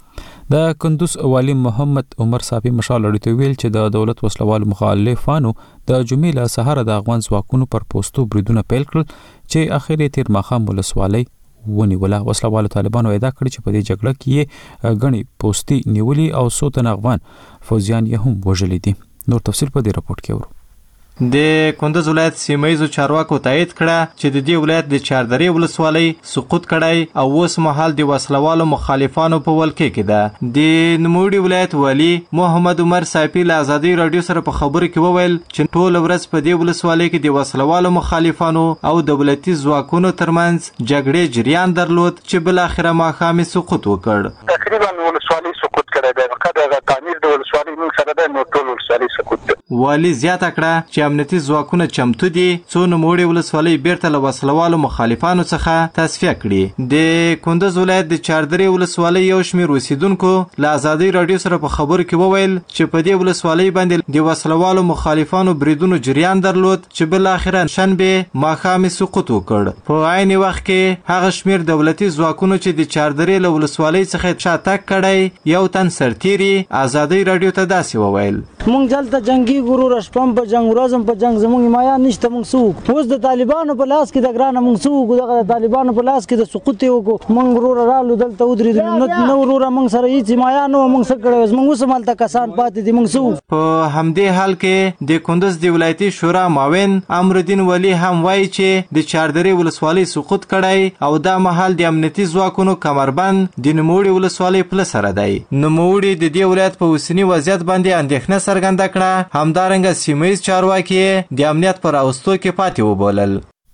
د کندوز والی محمد عمر صافي مشال اړیته ویل چې د دولت وسلوال مخالفانو د جمعې له سهار د افغان ځواکونو پر پوسټو بریدونه پیل کړل چې اخیری تیر ماښام ولسوالۍ ونیوله. وسلوالو طالبانو ادعا کړې چې په دې جګړه کې غني پوسټي نیولي او څو تن افغان فوجیان یې هم وژلي دي. نور تفصیل په دې راپورټ کې ورو. د کندوز ولایت سیمایزو چارواکو تایید کړه چې د دې ولایت د چاردرې ولسوالۍ سقوط کړی او اوس مهال د وسلوالو مخالفانو په ولکې کې ده. د نوموړي ولایت والی محمد عمر صافي له ازادي رادیو سره په خبرو کې وویل چې ټول ورځ په دې ولسوالۍ کې د وسلوالو مخالفانو او دولتي ځواکونو ترمنځ جګړې جریان درلود چې بل اخره ماښام سقوط وکړ. تقریبا ولسوالۍ سقوط کړی دی، کله تعمیر د ولسوالۍ موږ سره ده، نو ټول ولسوالۍ سقوط ده. والی زیاته کړه چې امنیتي ځواکونه چمتو دي څو نوموړي ولسوالۍ بیرته له وسلوالو مخالفانو څخه تصفیه کړي. د کندوز ولایت د چاردرې ولسوالۍ یو شمېر اوسیدونکو له ازادي رادیو سره په خبرو کې وویل چې په دې ولسوالۍ باندې د وسلوالو مخالفانو بریدونو جریان درلود چې بل اخره شنبه ماښام سقوط وکړ. په عین وخت کې هغه شمېر دولتي ځواکونو چې د چاردرې له ولسوالۍ څخه شاتګ کړی یو تن سرتیری ازادي رادیو ته داسې وویل: مونږ دلته جنگي ګرو رشپم په جنگ ورځم په جنگ زموږ حمایه نشته. مونږ سوق اوس د طالبانو په لاس کې د ګرانه مونږ سوق دغه طالبانو په لاس کې د سقوط یو کو مونږ ورور رالو دلته ودرې نو ورور مونږ سره هیڅ حمایه نو مونږ سره کړو مونږ وسمال ته کسان پاتې دي. مونږ سوق په همدې حال کې د کندوز د ولایتي شورا معاون امرالدین ولی هم وایي چې د چاردرې ولسوالۍ سقوط کړی او دا مهال د امنیتي ځواکونو کمربند د نوموړي ولسوالۍ پله سره دی. نوموړي د دې ولایت په اوسني وضعیت باندې اندېښنه څرګنده کړه. همدارنګه سیمه‌ییز چارواکي د امنیت پر اوستو کې پاتې وبولل.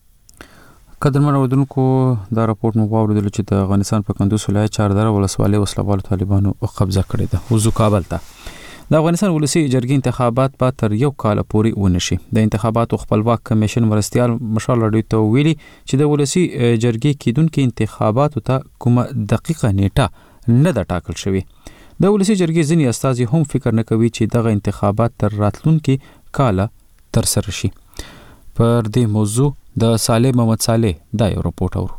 قدرمن اردوونکو دا راپورټ مو واوریدل چې د افغانستان په کندوز ولایت چاردره ولسوالۍ وسلوالو طالبانو قبضه کړې ده. وزو کابل ته د افغانستان ولسی جرګې انتخابات به تر یو کال پورې ونشي. د انتخاباتو خپلواک کمیشن مرستيال مشال اړیو ته ویلي چې د ولسی جرګې کیدونکو انتخاباتو ته کومه دقیقه نیټه نه ده ټاکل شوې. د ولسی جرګې ځینې استازي هم فکر نه کوي چې دغه انتخابات تر راتلونکي کاله تر سره شي. پر دې موضوع د صالح محمد صالح دا یو راپورټ اورو.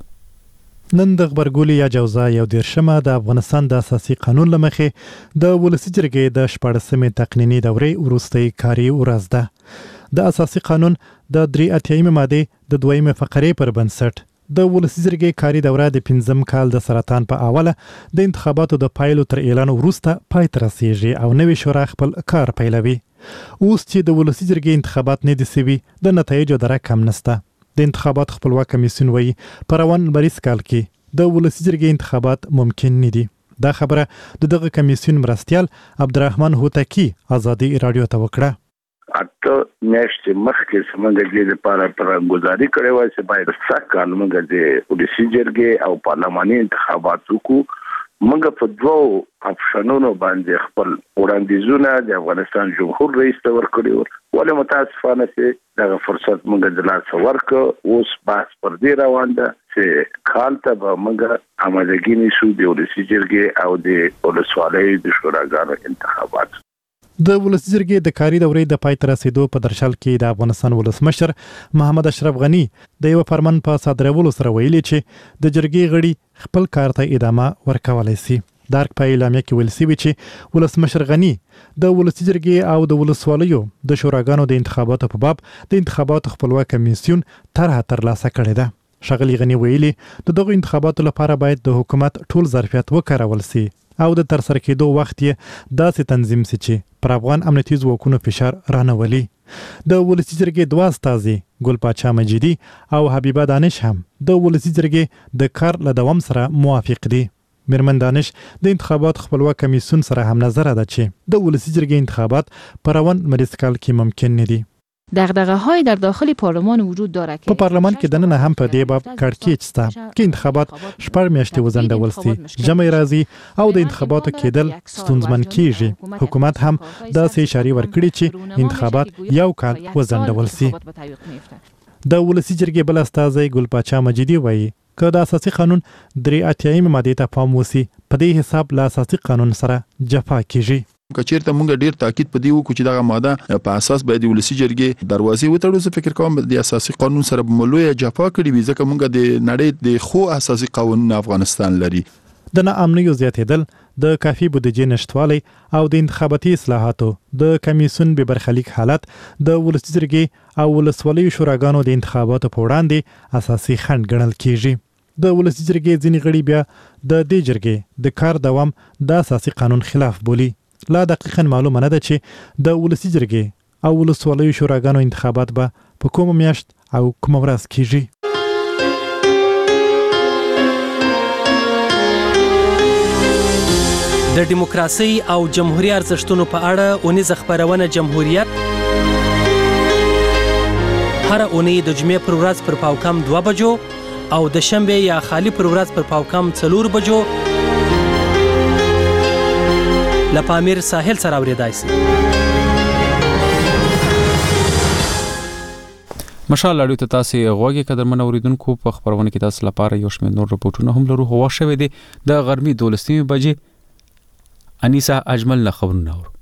نن د غبرګولي یا جوزا یو دیرشمه د افغانستان د اساسي قانون لمخې د ولسی جرګې د 14مې تقنینی دورې وروستۍ کاري ورځ ده. د اساسي قانون د 83 ماده د 2مې فقرې پر بنسټ د ولسی جرګې کاري دوره د 5م کال د سرطان په اوله د انتخاباتو د پایلو تر اعلان وروسته پای ته رسیږي او نوې شورا خپل کار پیلوي. اوس چې د ولسی جرګې انتخابات نه دي سوي د نتایجو درک کم نسته. د انتخابات خپلواک کمیسیون وایي په روان بریس کال کې د ولسی جرګې انتخابات ممکن نه دي. دا خبره دغه کمیسیون مرستيال عبدالرحمن هوتکی ازادي رادیو ته وکړه. اته میاشتې مخکې څنګه د لپاره پرګزاري کړې و چې باید څنګه قانون د ولسی جرګې او پارلماني انتخابات وکړو. موږ په دوه اپشنونو باندې خپل وړاندیزونه د افغانستان جمهور رئیس ته ورکړي ولې متاسفانه چې دغه فرصت موږ د لاس ورکړ. اوس بحث پر دې روان ده چې کال ته به موږ امادګي نیسو د ولسی جرګې او د ولسوالۍ د شوراګانو انتخابات. د ولسی جرګې د کاري دورې د پای ته رسیدو په درشل کې د افغانستان ولسمشر محمد اشرف غنی د یو فرمان په صادرولو سره ویلي چې د جرګې غړي خپل کار ته ادامه ورکولای شي. دارک په اعلامیه کې ویل شوی چې ولسمشر غنی د ولسی جرګې او د ولسوالیو د شوراګانو د انتخاباتو په باب د انتخاباتو خپلواک کمیسیون ترلاسه کړې ده. ښاغلي غنی ویلي د دغه انتخاباتو لپاره باید د حکومت ټول ظرفیت وکارول شي او د ترسره کېدو وخت یې داسې تنظیم شي چې پر افغان امنیتي ځواکونو فشار رانولي. د ولسی جرګې دوه استازي ګل پاچا مجیدي او حبیبه دانش هم د ولسی جرګې د کار له دوام سره موافق دي. میرمن دانش د انتخابات خپلواک کمیسیون سره هم نظر ده چې د ولسی جرګې انتخابات په روان مریض کال کې ممکن نه دي. دغدغه‌های در داخل پارلمان وجود دارد که په پارلمان کې دننه هم په دې باب کړکېچ شته چې انتخابات شپږ میاشتې وځنډول شي. جمع راځي او د انتخاباتو کېدل ستونزمن کیږي. حکومت هم داسې اشاره ورکړي چې انتخابات یو کال وځنډول شي. د ولسی جرګې بل استازی ګل پاچا مجیدي وایي که د اساسي قانون 83 ماده ته پام وسی په دې حساب له اساسي قانون سره جفا کیږي. کچیرته مونږ ډیر تاکید پدې وکړو چې دغه ماده په اساس باید ولسی جرګې دروازې وتړو. زه فکر کوم د اساسي قانون سره ملوي جفا کړي وي ځکه مونږ د نړۍ د خو اساسي قانون افغانستان لري. د ناامنیو زیاتېدل، د کافي بودیجې نشټوالی او د انتخاباتي اصلاحاتو د کمیسیون بې برخلیک حالت د ولسي جرګې او ولسوالیو شوراګانو د انتخاباتو په وړاندې اساسي خنډ ګڼل کیږي. د ولسي جرګې ځینې غړي بیا د دې جرګې د کار دوام د اساسي قانون خلاف بولي. لا دقیقاً معلومه نه ده چې د ولسي جرګې او ولسوالیو شوراګانو انتخابات به په کومه میاشت او کومه ورځ کیږي. د دیموکراسي او جمهوریت ارزښتونو په اړه اونیزه خبرونه جمهوریت هر اونۍ د جمعې پر ورځ پر پاوکم 2 بجو او د شنبه یا خالی پر ورځ پر پاوکم 4 بجو لپامیر ساحل سره اوریدای شي. مشال اړیو ته تاسو غوږی قدرمن اوریدونکو په خبرونه کې تاسو لپاره یو شمېر نور رپورټونه هم لرو. هوا شوه دي د غرمې 12 بجې انیسا اجمل له خبرونه اورو.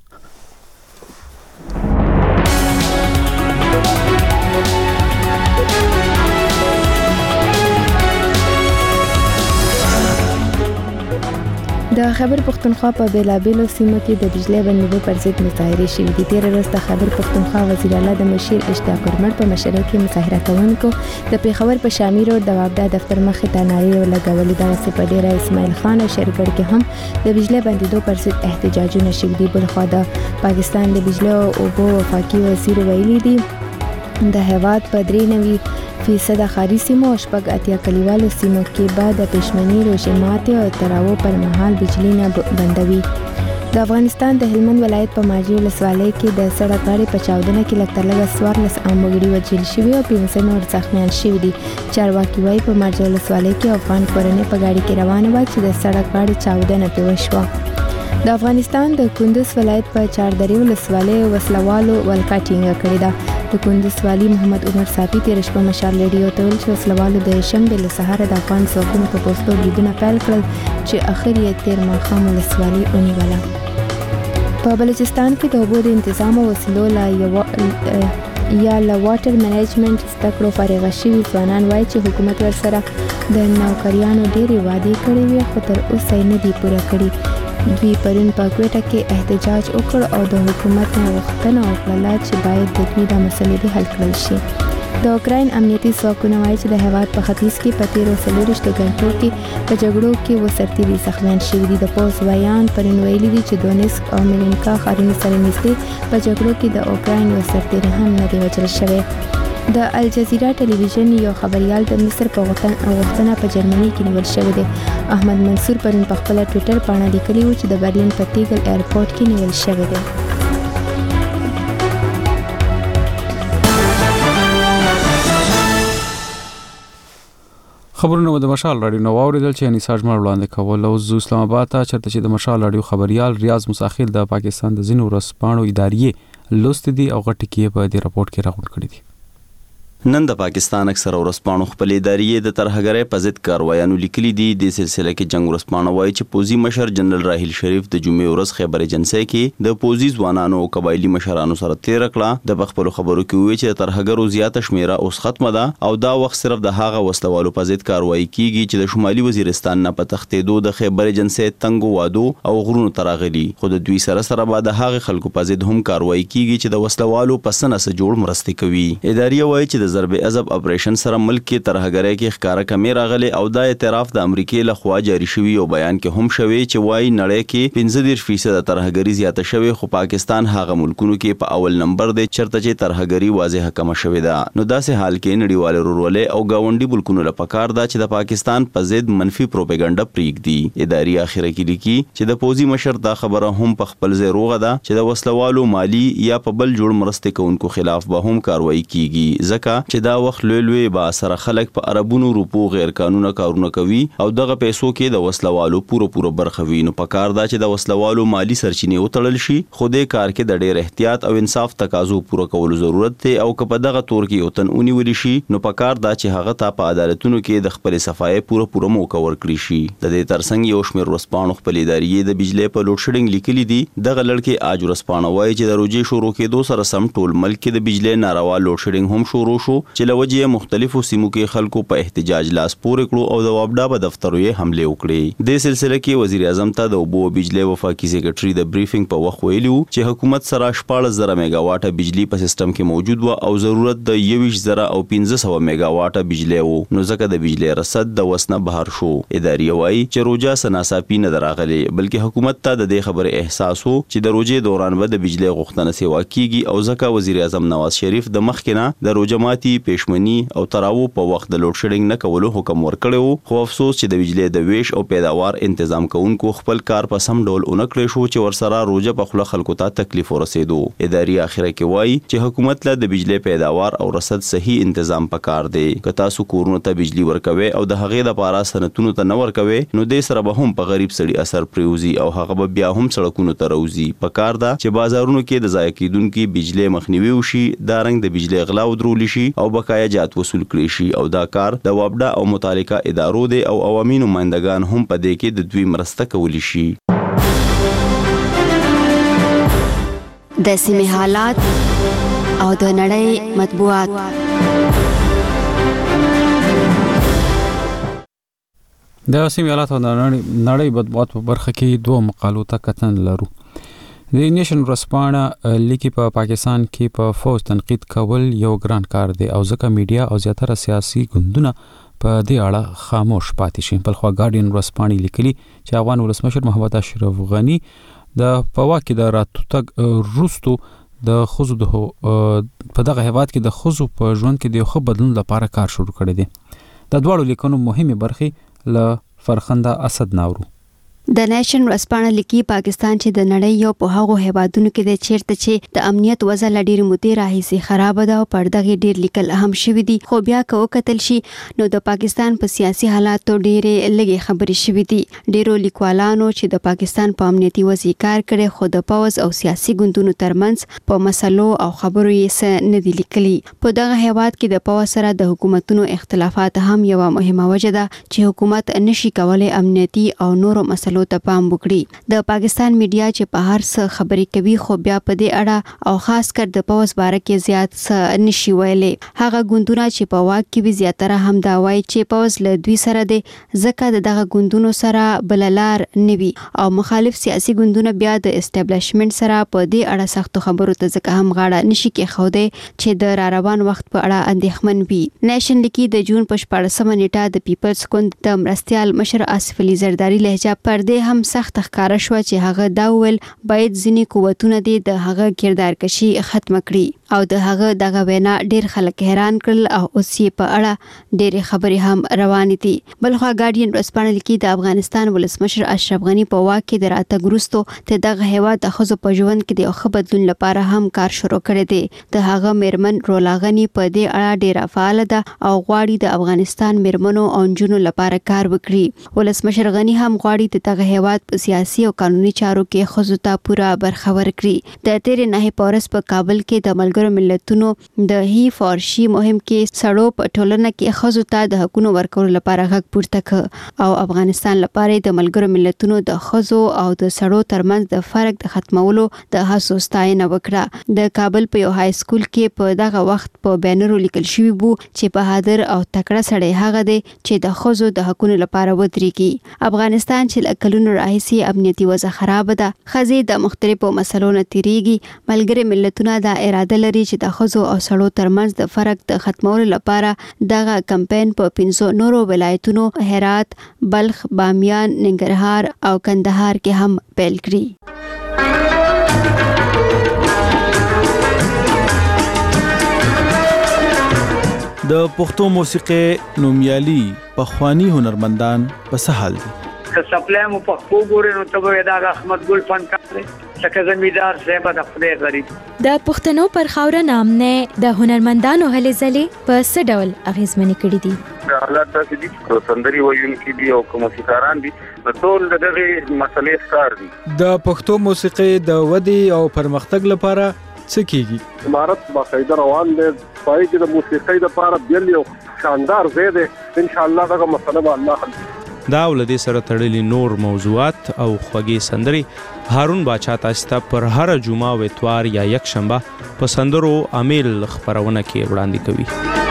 د خیبر پختونخوا په بیلابیلو سیمو کې د بجلی بندیدو پر ضد مظاهرې شوې دي. تېره ورځ د خیبر پختونخوا وزیر اعلی د مشیر اشتیاق ورمړ په مشرۍ کې مظاهره کوونکو د پیښور په شامي روډ د وابدا دفتر مخې ته نارې ولګولې. دغسې په ډیره اسماعیل خان او شیرګل کې هم د بجلی بندیدو پر ضد احتجاجونه شوي دي. بلخوا د پاکستان د بجلی او اوبو وفاقي وزیر ویلي دي د هیواد په 93% ښاري سیمو او 80 کلیوالو سیمو کې به د پېشمني روژې ماتې او تراو پر مهال بجلی نه بندوي. د افغانستان د هلمند ولایت په ماجی ولسوالۍ کې د سړک غاړې په چاودنه کې لږ تر لږه 14 عام وګړي وژل شوي او 15 نور زخمیان شوي دي. چارواکي وایي په ماجی ولسوالۍ کې افغان کورنۍ په ګاډي کې روانه وه چې د سړک غاړې چاودنه پرې وشوه. د افغانستان د کندز ولایت په چاردرې ولسوالۍ وسلوالو ولکه ټینګه کړې ده. د کندز والي محمد عمر صافي تېره شپه مشال ریډیو ته ویل چې وسلوالو د شنبې له سهاره د افغان ځواکونو په پوستو بریدونه پیل کړل چې اخر یې تېر ماښام ولسوالي ونیوله. په بلوچستان کې د اوبو د انتظام او وسیلو یا له واټر منیجمنت زده کړو فارغه شوي ځوانان وایي چې حکومت ورسره د نوکریانو ډېرې وعدې کړې وې خو تر اوسه یې نه دي پوره کړي. دوی پرون په کوټه کې احتجاج وکړ او د حکومت نه غوښتنه وکړه چې باید د دوی د مسلې حل کړل شي. د اوکراین امنیتي ځواکونه وایي چې د هیواد په ختیځ کې په تېرو 24 غنټو کې په جګړو کې سرتیري زخمیان شوي دي. د پوځ ویان پرون ویلي دي چې دونیسک او میلینکا ښارونو سره نږدې په جګړو کې د اوکراین یو سرتیری هم نه دی وژل شوی. د الجزیره ټلویزیون یو خبریال د مصر په غوښتنه په جرمني کې نیول شوی دی. احمد منصور پرون په خپل ټویټر باندې لیکلي و چې د برلین په تیګل ایرپورټ کې نیول شوی دی. خبرونه د مشال رادیو نو اوریدل چې انیسا اجمل وړاندې کول او ز اسلام آباد ته چرته چې د مشال رادیو خبريال ریاض مساخیل د پاکستان د زینو ورسپانو ادارې لوست دي او غټ کې په دې راپورټ کې راغونډ کړی دي. نن د پاکستان اکثر ورسپانو خپل ادارې د ترهګرۍ په ضد کاروایانو لیکلي دي. د سلسله کې جنگ ورسپانو وایي چې پوزي مشر جنرال راحیل شریف د جمعې ورځ خیبر ایجنسی کې د پوزي ځوانانو او قبایلی مشرانو سره تیر کړه. د خپل خبرو کې وایي چې ترهګرو زیاته شمیره اوس ختمه ده او دا وخت صرف د هغه وسلوالو په ضد کاروایی کیږي چې د شمالي وزیرستان نه په تختیدو د خیبر ایجنسی تنګو وادو او غرونو تراغلي. خو د دوی سره به د هغه خلکو په ضد هم کاروایی کیږي چې د وسلوالو په سنس جوړ مرستې کوي. ادارې وایي چې د ضرب عذاب اپریشن سره ملک کې ترهګرۍ کې ښکارا کمی راغلي او دا اعتراف د امریکای له خوا جاری شوی او بیان کې هم شوی چې وایي نړۍ کې 15% ترهګری زیاته شوی خو پاکستان هغه ملکونو کې په اول نمبر دی چرته چې ترهګری واضح کم شوی ده. نو داسې حال کې نړیوال ورولې او گاونډي ملکونو له پکار ده چې د پاکستان په ضد منفي پروپاګاندا پریږدي. ادارې اخیره کې لیکي چې د پوزي مشر دا خبره هم په خپل ځای روغه ده چې د وسلوالو مالی یا په بل جوړ مرستې کوونکو خلاف به هم کاروایی کیږي ځکه چې دا وخت لوی با سره خلک په عربونو روپو غیر قانوني کارونه کوي او دغه پیسو کې د وسلوالو پوره برخه وي. نو پکار دا چې د وسلوالو مالی سرچینې وتړل شي خو د کار کې د ډېر احتیاط او انصاف تقاضو پوره کولو ضرورت دی او که په دغه تور کې یو تن ونیول شي نو پکار دا چې هغه ته په عدالتونو کې د خپل صفای پوره موقع ورکړي شي. د دې ترڅنګ یو شمېر ورسپانو خپل ادارې د بجلی په لوډ شیډینګ لیکلي دي. دغه لړکې اج ورسپانو وایي چې د روجي شروع کېدو سره سم ټول ملک کې د بجلی ناروا لوډ شیډینګ هم شروع وشو چې لوجه مختلفو سیمو کې خلکو په احتجاج لاس پورې کړو او د وابډا په دفترو یې حمله وکړې. د سلسله کې وزیر اعظم ته د اوبو او بجلی وفاقي سیکرټري د بریفینګ په وخت ویلو چې حکومت سره 14,000 میگا واټه بجلی په سیستم کې موجود و او ضرورت د 21,000 او 1500 میگا واټه بجلی وو، نو ځکه د بجلی رصد د وسنه بهر شو. اداري وایي چې روجا سناساپي نه دراغلي، بلکې حکومت ته د دې خبره احساس وو چې د روجې دوران به د بجلی غوښتنه سیوا کیږي او ځکه وزیر اعظم نواز شریف د مخکنه د روجماتي پېشمنی او تراو په وخت د لوډ شیډینګ نه کولو حکم ورکړو. خو افسوس چې د بجلی د ویش او پیداوار تنظیم کوونکو خپل کار په سم ډول اونکړې شو چې ورسره روجه په خله خلکو ته تکلیف ورسېدو. اداري اخره کې وایي چې حکومت له د بجلی پیداوار او رصد صحیح تنظیم پکار دی. که تاسو کورونو ته بجلی ورکوي او د هغې د پاره سنتونو ته نه ورکوي نو د سره به هم په غریب سړي اثر پریوزي او هغه به بیا هم سړکونو ته راوځي. پکار ده چې بازارونو کې د ضایع کیدونکو بجلی مخنیوي وشي، دا رنګ د بجلی غلا ودرول شي او بقایا جات وصول کړي شي او دا کار د وابډا او متعلقه ادارو دی او عوامي نمائندگان هم په دې کې د دوی مرسته کولی شي. د سیمې حالات او د نړۍ مطبوعات. د سیمې حالات او د نړۍ مطبوعات په برخه کې دوه مقالو ته کتن لرو. د نیشن ورځپاڼه لیکي په پاکستان کې په فوج تنقید کول یو ګران کار دی او ځکه میډیا او زیاتره سیاسي ګوندونه په دې اړه خاموش پاتې شي. بلخو ګارډین ورځپاڼې لیکلي چې افغان ولسمشر محمد اشرف غنی د پواکې د راتګ وروسته د خزو د په دغه هیواد کې د خزو په ژوند کې د یو ښه بدلون لپاره کار شروع کړی دی. د دواړو لیکنو مهمه برخې له فرخنده اسد ناورو. د نیشن ورځپاڼه لیکي پاکستان چې د نړۍ یو په هغو هیوادونو کې د چیرته چې د امنیت وضع لډیر مودې راهیسې خراب ده او پردغه ډیر لیکل اهم شوی دي، خو بیا که وکتل شي نو د پاکستان په سیاسي حالاتو ډیره لږه خبرې شوی دي. ډیرو لیکوالانو چې د پاکستان په امنیتي وضع کار کړي خو د پوز او سیاسي ګوندونو ترمنځ په مسلو او خبرو یې څه نه دي لیکلي. په دغه هیواد کې د پوز سره د حکومتونو اختلافات هم یو مهمه وجه ده چې حکومت نشي کولای امنیتي او نورو مسلو ته پام وکړي. د پاکستان میډیا چې په هر څه خبرې کوي خو بیا په دې اړه او خاص کر د پوز باره کې زیات څه نشي ویلي. هغه ګوندونه چې په واک کې وي زیاتره هم دا وایي چې پوز له دوی سره دی ځکه دغه ګوندونو سره بللار نه وي او مخالف سیاسي ګوندونه بیا د اسټابلیشمنت سره په دې اړه سخت خبرو ته ځکه هم غاړه نشي کېښودی چې د را روان وخت په اړه اندېښمن وي. نیشن لیکي د جون په 14مه نیټه د پیپلز ګوند د مرستیال مشر آصف علي زرداری لهجه پر دې هم سخت ښکاره شو چې هغه دا ویل باید ځینې قوتونه د هغه کردار کشي ختم کړي او د هغه دغه وینا ډیر خلک حیران کړل او اوس یې په اړه ډېرې خبرې هم روانې دي. بلخوا ګارډین ورځپاڼه لیکي د افغانستان ولسمشر اشرف غني په واک کې د راتګ وروسته د دغه هیواد د ښځو په ژوند کې د یو ښه بدلون لپاره هم کار شروع کړی دی. د هغه میرمن رولا غني په دې اړه ډیره فعال ده او غواړي د افغانستان میرمنو او نجونو لپاره کار وکړي. ولسمشر غني هم غواړي د دغه هیواد په سیاسي او قانوني چارو کې ښځو ته پوره برخه ورکړي. د تیرې نهې په ورځ په کابل کې د ملګرو ملتونو د هی فار شي مهم کې سړو په ټولنه کې ښځو ته د حقوقو ورکولو لپاره غږ پورته کړ او افغانستان لپاره د ملګرو ملتونو د ښځو او د سړو ترمنځ د فرق د ختمولو د هڅو ستاینه وکړه. د کابل په یو های سکول کې په دغه وخت په بینرو لیکل شوی وو چې بهادر او تکړه سړی هغه دی چې د ښځو د حقوقو لپاره ودرېږي. افغانستان چې کلونو راهیسې امنیتي وضع خراب ده، ښځې د مختلفو مسلو نه تیریږي. ملګري ملتونه دا اراده لري چې د ښځو او سړو ترمنځ د فرق د ختمولو لپاره دغه کمپاین په 5 نورو ولایتونو هرات، بلخ، بامیان، ننګرهار او کندهار کې هم پیل کړي. د پښتو موسیقي نومیالي پخوانی هنرمندان په څه حال دي؟ که سپلای مو پښتو ګورې نو ته به دا احمد ګل فنکار دی لکه زمیندار صاحب د خدای غریب. د پښتنو پر خاوره نامنه د هنرمندانو هلې ځلې په څه ډول اغیزمنې کړي دي؟ حالات داسې دي چې سندري ویونکي دي او موسیقاران دي نو ټول دغه مسلې ښکار دي. د پښتو موسیقي د ودې او پرمختګ لپاره څه کیږي؟ امارت باقاعده روان دی پای کې د موسیقۍ لپاره بل یو شاندار ځای دی. ان شاء الله دغه مسله به الله حل. دا ولدي سره تړلي نور موضوعات او خوږې سندري هارون باچا تاسو ته پر هر جمعه او اتوار یا یک شنبه په سندرو امیل خبرونه کې وړاندې کوي.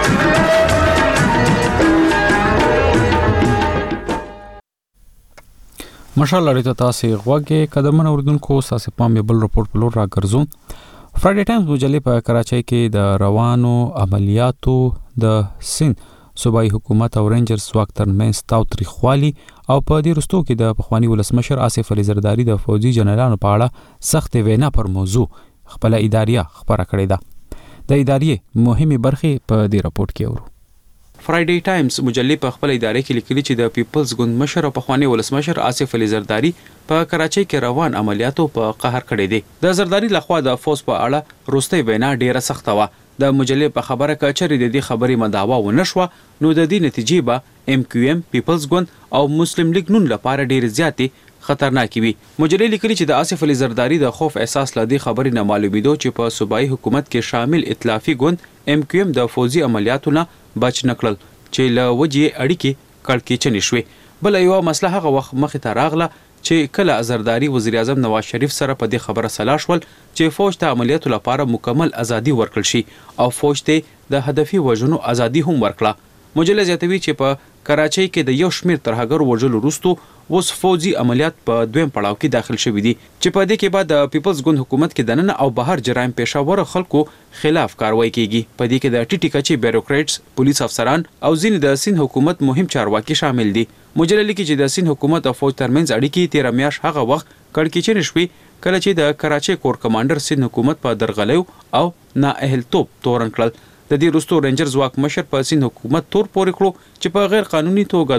ماشاءالله لري تاسو غوږه قدمونه اوردونکو تاسو پام بل رپورټ بلور را ګرځو. فرایډي ټایمز مجلې په کراچۍ کې د روانو عملیاتو د سند صوبایي حکومت او رینجرز ځواک ترمنځ تاوتریخوالي او په دې وروستو کې د پخوانی ولسمشر آصف علي زرداري د فوجي جنرالانو په اړه سخت وینا پر موضوع خپل اداریه خبره کړې ده. د اداریه مهمه برخه په دې رپورت کې اورو. فرایډي ټایمز مجلې په خپل ادارې کې لیکلي چې د پیپلز ګوند مشر او پخوانی ولسمشر آصف علي زرداري په کراچۍ کې روان عملیاتو په قهر کړی دی. د زرداري لخوا د فوز په اړه وروستۍ وینا ډیره سخته و. د مجلې په خبره کچري د دې خبرې مداوا ونشوه نو د دې نتیجې به MQM پیپلز ګوند او مسلم لیگ نون لپاره ډیر زیاتې خطرناک وي. مجلې لیکلي چې د آصف علي زرداري د خوف احساس لدی خبرې نه معلومیدو چې په صوبایي حکومت کې شامل ائتلافي ګوند MQM د فوزي عملیاتو نه بچ نکړل چې له وجې اړیکې کړکېچنې شوې. بل یو مسله هغه وخت مخې ته راغله چې کله زرداري وزیر اعظم نواز شریف سره په دې خبره سلا شول چې فوج ته عملیاتو لپاره مکمل ازادي ورکړل شي او فوج ته د هدفي وژنو ازادي هم ورکړه. مجلې زیاتوي چې په کراچۍ کې د یو شمیر ترهګرو وژلو وروسته اوس فوجي عملیات په دویم پړاو کې داخل شوي دي چې په دې کې بعد د پیپلز ګوند حکومت کې دننه او بهر جرایم پېښور خلکو خلاف کاروایی کیږي. په دې کې د ټي ټي کچې بیوروکریټس، پولیس افسران او ځینې د سند حکومت مهم چارواکي شامل دي. مجلې لیکي چې د سند حکومت او فوج ترمنځ اړیکې 13 میاشت هغه وخت کړکېچنې شوې کله چې د کراچۍ کور کمانډر سند حکومت په درغلیو او نااهلتوب تورن کړل. د دې وروسته رینجر ځواک مشر په سند حکومت تور پورې کړو چې په غیر قانوني توګه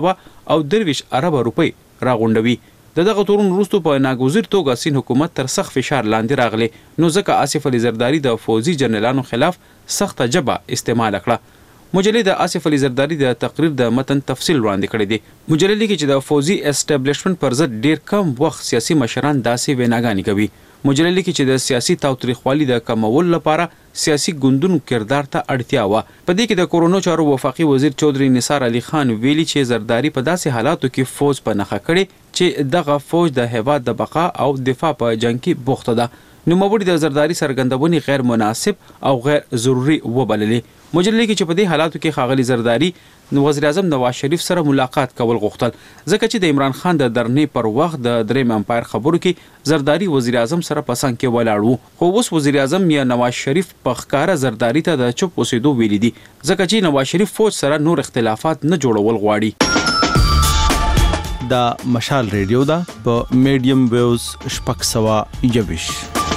223 ارب روپۍ راغونډوي. دغه تورون وروسته په ناګزیر توګه سند حکومت تر سخت فشار لاندې راغلی نو ځکه آصف علي زرداري د فوجي جنرالانو خلاف سخت جبهه استعمال کړه. مجلې د آصف علي زرداري د تقریر د متن تفصیل وړاندې کړی دی. مجلې لیکي چې د فوجي اسټابلیشمنت پر ضد ډیر کم وخت سیاسي مشران داسې ویناګانې کوي. مجلې لیکي چې د سیاسي تاوتریخوالي د کمولو لپاره سیاسي ګوندونو کردار ته اړتیا و. په دې کې د کورونو چارو وفاقي وزیر چودري نثار علي خان ویلي چې زرداري په داسې حالاتو کې فوج په نخښه کړي چې دغه فوج د هیواد د بقا او دفاع په جنگ کې بوخته ده. نوموړي د زرداري سرګندونې غیر مناسب او غیر ضروري وبللې. مجلې کې چې په دې حالاتو کې ښاغلي زرداري وزیر اعظم نواز شریف سره ملاقات کول غوښتل ځکه چې د عمران خان د درنې پر وخت د دریم امپایر خبرو کې زرداري وزیر اعظم سره په څنګ کې ولاړ وو. خو اوس وزیر اعظم یا نواز شریف په ښکاره زرداري ته د چوپ اوسېدو ویلي دي ځکه چې نواز شریف فوج سره نور اختلافات نه جوړول غواړي. دا مشال ریډیو دا په میډیم ویوز شپږ سوه یویش.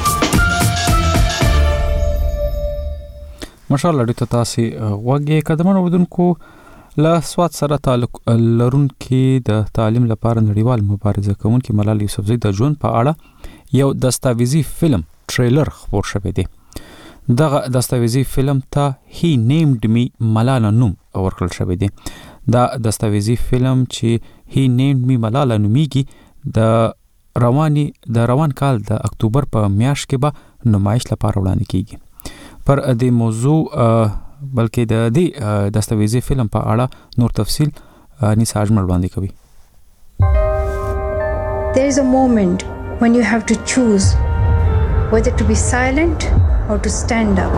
ماشاءالله ډېر تاسو وګورئ قدمونه ودونکو له سواد سره تعلق لرونکي د تعلیم لپاره نړیوال مبارزه کوونکي ملال یوسفزۍ د ژوند په اړه یو داستاویزي فلم ټریلر خبر شوی دی. دغه داستاویزي فلم ته هی نیمډ می ملالا نوم ورکړل شوی دی. دا داستاویزي فلم چې هی نیمډ می ملالا نومیږي د روان کال د اکتوبر په میاشت کې به نمایش لپاره وړاندې کیږي. پر دې موضوع بلکې د دې داستاویزي فلم په اړه نور تفصیل نثار اجمل وړاندې کوي. There is a moment when you have to choose whether to be silent or to stand up.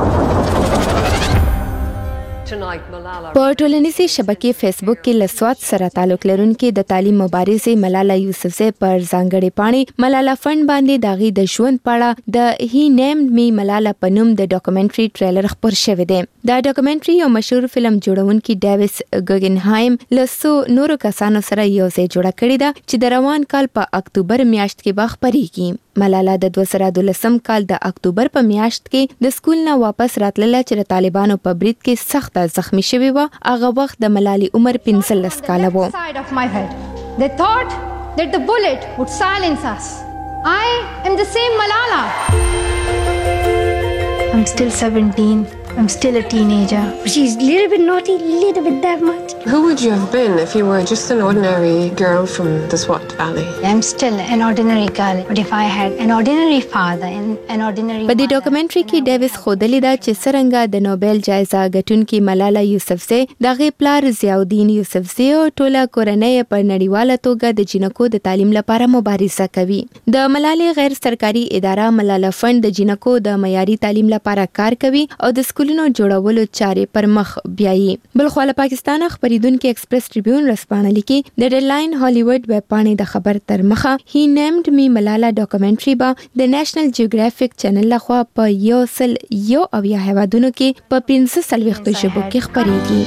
په ټولنیزې شبکې فیسبوک کې له سواد سره تعلق لرونکي د تعلیم مبارزې ملاله یوسفزۍ پر ځانګړې پاڼې ملاله فند باندې داغي د ژوند په اړه د هی نیمډ می ملاله په نوم د ډاکومنټري ټریلر خبر شوی دی. دا ډاکومنټري یو مشهور فلم جوړونکي ډیویس ګوګنهایم له څو نورو کسانو سره یوځای جوړه کړې ده چې د روان کال په اکتوبر میاشت کې به خپرېږي. ملاله د 2012 کال د اکتوبر په میاشت کې د سکول نه واپس راتلله چې د طالبانو په برید کې سخت زخمی شوی و. هغه وخت د ملالي عمر 15 کاله و. They thought that the bullet would silence us. I am the same Malala. I'm still 17. I'm still a teenager. She's a little bit naughty, little bit that much. Who would you have been if you were just an ordinary girl from the Swat Valley? I'm still an ordinary girl, but if I had an ordinary father and an ordinary په دې ډاکومنټري کې ډیویس خودلی دا چې څنګه د نوبل جایزه ګټونکې ملاله یوسفزۍ دغه پلار ضیاءالدین یوسفزۍ او ټوله کورنۍ په نړیواله توګه د جنکو د تعلیم لپاره مبارزه کوي. د ملالې غیر سرکاري اداره ملاله فند د جنکو د معیاري تعلیم لپاره کار کوي او د سکولونو جوړولو چارې پر مخ بیایي. بلخو له پاکستان خبریدونکو ایکسپریس ټریبیون رسپانه لیکي د ډیډلاین هالیوډ ویب پاڼې د خبر تر مخه هی نیمډ می ملاله ډاکومنټري به د نېشنل جیوګرافیک چینل لخوا په 101 هیوادونو کې په 15 ژبو کې خبريږي.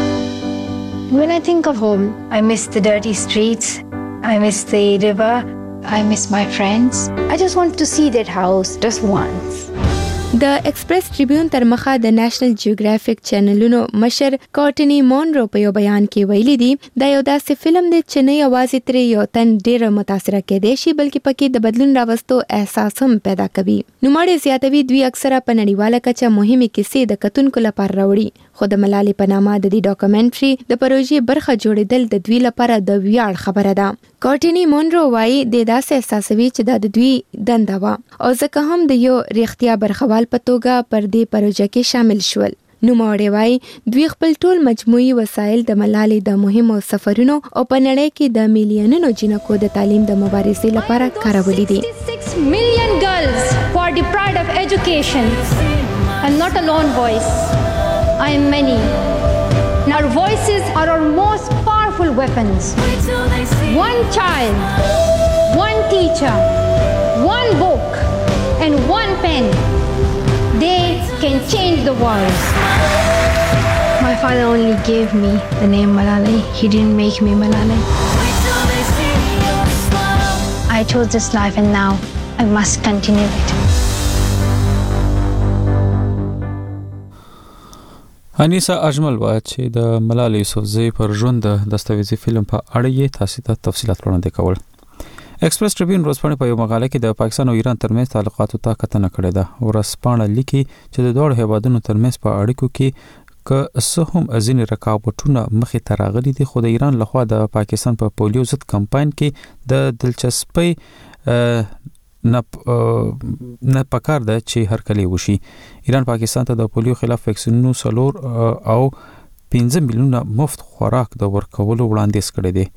When I think of home, I miss the dirty streets, I miss the river, I miss my friends. I just want to see that house just once. د ایکسپریس ټریبیون تر مخه د نېشنل جیوګرافیک چینلونو مشر کورټنی مونرو په یو بیان کې ویلي دي دا یو داسې فلم دی چې نه یوازې ترې یو تن ډېر متاثره کېدی شي بلکې پکې د بدلون راوستو احساس هم پیدا کوي. نوموړی زیاتوي دوی اکثره په نړیواله کچه مهمه کیسې د کتونکو لپاره راوړي خو د ملالې په نامه د دې ډاکومنټري د پروژې برخه جوړېدل د دوی لپاره د ویاړ خبره ده. کورټنی مونرو وايي د داسې احساسوي چې د دوی دنده و او ځکه هم د یو ریښتیا برخوال په توګه پر دې پروژه کې شامل شول. نوموړی وايي دوی خپل ټول مجموعي وسایل د ملالې د مهمو سفرونو او په نړۍ کې د میلیونونو جنکو د تعلیم د مبارزې لپاره کارولي دي. 6 million girls who are deprived of education. I'm not a lone voice. I am many. And our voices are our most powerful weapons. One child, one teacher, one book, and one pen. They can change the world. My father only gave me the name Malala. He didn't make me Malala. I chose this life and now I must continue it. انیسا اجمل وایي چې د ملالې یوسفزۍ پر ژوند د دستاویزي فلم په اړه یې تاسو ته تفصیلات وړاندې کول. ایکسپریس ټریبیون ورځپاڼه په یو مقاله کې د پاکستان او ایران ترمنځ تعلقاتو ته کتنه کړې ده. ورځپاڼه لیکي چې د دوه هیوادونو ترمنځ په اړیکو کې که څه هم ځینې رکاوټونه مخې ته راغلي دي خو د ایران لخوا د پاکستان په پولیو ضد کمپاین کې د دلچسپۍ نه پکار ده چې هر کله وشي. ایران پاکستان ته د پولیو خلاف ویکسینونو 4 او 15 میلیونه مفت خوراک د ورکولو وړاندیز کړی دی.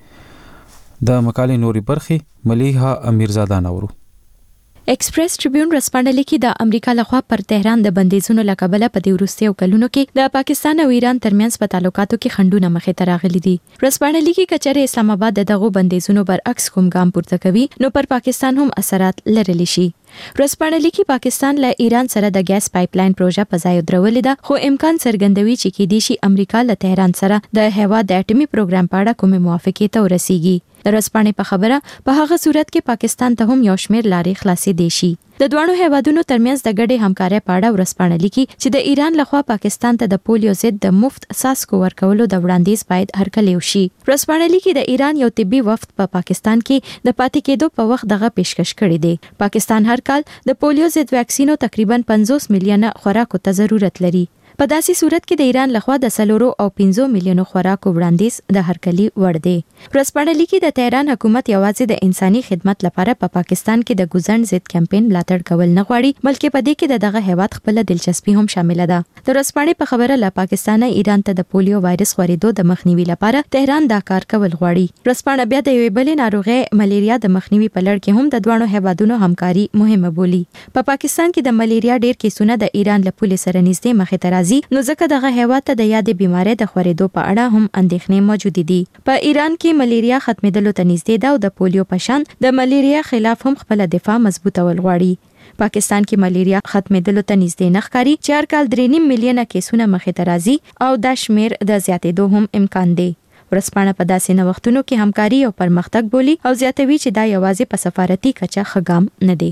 د مقالې نوري برخې ملیحه امیرزاده نورو. ایکسپریس ټریبیون رسپانه لیکي د امریکا لخوا پر تهران د بندیزونو لکبله په دې وروستیو کلونو کې د پاکستان او ایران ترمنځ په تعلقاتو کې خنډونه مخې ته راغلي دي. رسپانه لیکي کچره اسلام آباد دغه بندیزونو برعکس کوم ګام پورته کوي نو پر پاکستان هم اثرات لرلی شي. رسپانه لیکي پاکستان له ایران سره د ګیس پایپلاین پروژه په ځای درولې ده خو امکان څرګندوي چې کېدې شي امریکا له تهران سره د هوا د اټومي پروګرام په اړه کومه موافقه ته ورسیږي. د رسپانې په خبره په هغه صورت کې پاکستان ته هم یو شمېر لارې خلاصې دي شي. د دوه هیوادونو ترمنځ د ګډې همکارۍ په اړه ورسپانه لیکي چې د ایران لخوا پاکستان ته د پولیو ضد د مفت څاڅکو ورکولو د وړاندیز باید هرکلی وشي. رسپانه لیکي د ایران یو طبي وفد په پاکستان کې د پاتې کېدو په وخت دغه پیشکش کړی دی. پاکستان هر کال د پولیو ضد ویکسینو تقریبا 50 میلیونه خوراکو ته ضرورت لري. په داسې صورت کې د ایران لخوا د 4 او 15 میلیونو خوراکو وړاندیز د هرکلی وړ دی. رسپانه لیکي د تهران حکومت یوازې د انساني خدمت لپاره په پاکستان کې د ګوزن ضد کمپاین ملاتړ کول نه غواړي بلکې په دې کې دغه هیواد خپل دلچسپي هم شامل ده. د رسپانې په خبره له پاکستان ایران ته د پولیو وایرس خورېدو د مخنیوي لپاره تهران دا کار کول غواړي. رسپانه بیا د یوې بلې ناروغي ملیریا د مخنیوي په لړ کې هم د دوه هیوادونو همکاري مهمه بولي. په پاکستان کې د ملیریا ډېر کیسونه د ایران له پولیس سره نږدې مخې ته راځي نو ځکه دغه هیواد ته د یادې بیماری د خورېدو په اړه هم اندېښنې موجود دي. په ایران کې ملیریا ختمېدلو ته نږدې ده او د پولیو په شان د ملیریا خلاف هم خپل دفاع مضبوطول غواړي. پاکستان کې ملیریا ختمېدلو ته نږدې نه ښکاري چې هر کال 3.5 میلیونه کیسونه مخې ته راځي او دا شمیر د زیاتېدو هم امکان دی. ورځپاڼه په داسې نوښتونو کې همکاري او پرمختګ بولي او زیاتوي چې دا یوازې په سفارتي کچه ښه ګام نه دی.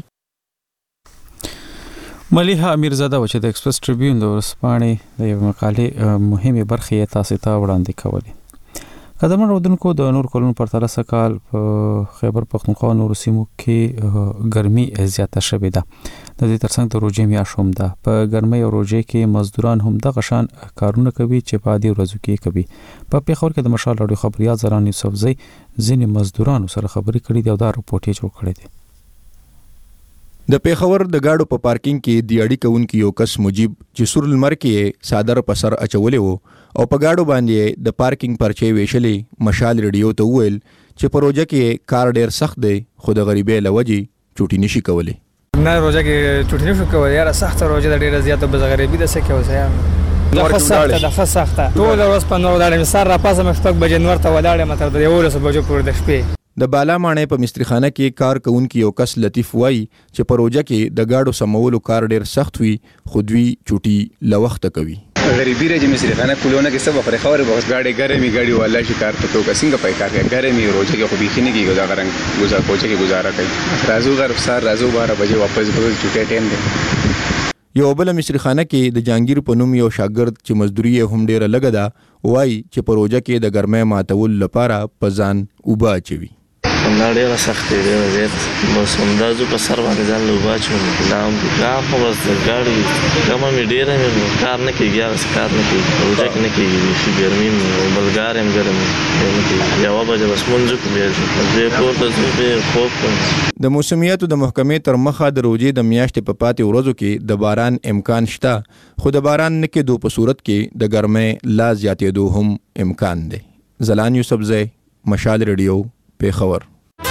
ملیحه امیرزاده و چې د ایکسپریس ټریبیون د ورځپاڼې د یو مقالې مهمه برخې تاسو ته وړاندې کولې. قدمن رودونکو د نور کلونو پر ترسه کال په خیبر پختونخوا نور سیمو کې ګرمي زیاته شوې ده. د دې ترڅنګ د روزې میاشت هم ده. په ګرمۍ او روزې کې مزدوران هم دغه شان کارونه کوي چې په عادي ورځو کې کوي. په پیښور کې د مشال راډیو خبريال زران یوسفزئی ځینې مزدورانو سره خبرې کړې دي او دا رپورټ یې جوړ کړی دی. د پیښور د گاډو په پارکینګ کې د اړیکه کوونکی یو کس مجيب چې سور لمر کې صادر په سر اچولې وو او په گاډو باندې د پارکینګ پرچې ویشلې مشال ریډیو ته وویل چې په روزه کې کار ډیر سخت دی خو د غریبۍ لوجې چوټي نشي کولی. نه روزه کې چوټي نشو کولی یاره سخت روزه د ډیره زیاته به غریبي د سکه وسه د سخته ټول ورځ په نور ولاړم سر را پاسه مخ بجې نور ته ولاړم تر د 11 بجو پورې د شپې. د بالا مانې په مستریخانه کې کار کوونکی یو کس لطیف وای چې په روزه کې د گاډو سمولو کار ډیر سخت وي خو دوی چوټي لوخت کوي. غریبی رې مستریخانه کولونه کې سبا پرې خبره بغس گاډي ګرمي گاډي والله شي کار ته تو څنګه پای کار کوي ګرمي روزه کې خو بيخي نه کیږي دا غرنګ گزار کوچه کې گزاره کوي رازو غر سار رازو 12 بجې واپس به چوټي ټیم دی. یو بل مستریخانه کې د جانگیر په نوم یو شاګرد چې مزدوري هم ډیره لګه ده وای چې په روزه کې د ګرمۍ ماتول لپاره پزان وبا چوي. دا ډیره سخت دی زیات بس همدازو په سر باندې ځان لوبا چوم نام دا خو بس د ګاډي کومه می ډیره مې کار نه کیږي یا کار نه کیږي روزه کې نه کیږي چې ګرمي بلګار هم ګرمي یا وبا بس مونږ کو به پور ته خوب د موسمیاتو د محکمې تر مخه د روزې د میاشتې په پاتې ورځو کې د باران امکان شته خو د باران نه کېدو په صورت کې د ګرمۍ لا زیاتېدو هم امکان دی. زلان یوسفزئی مشال ریډیو پیښور.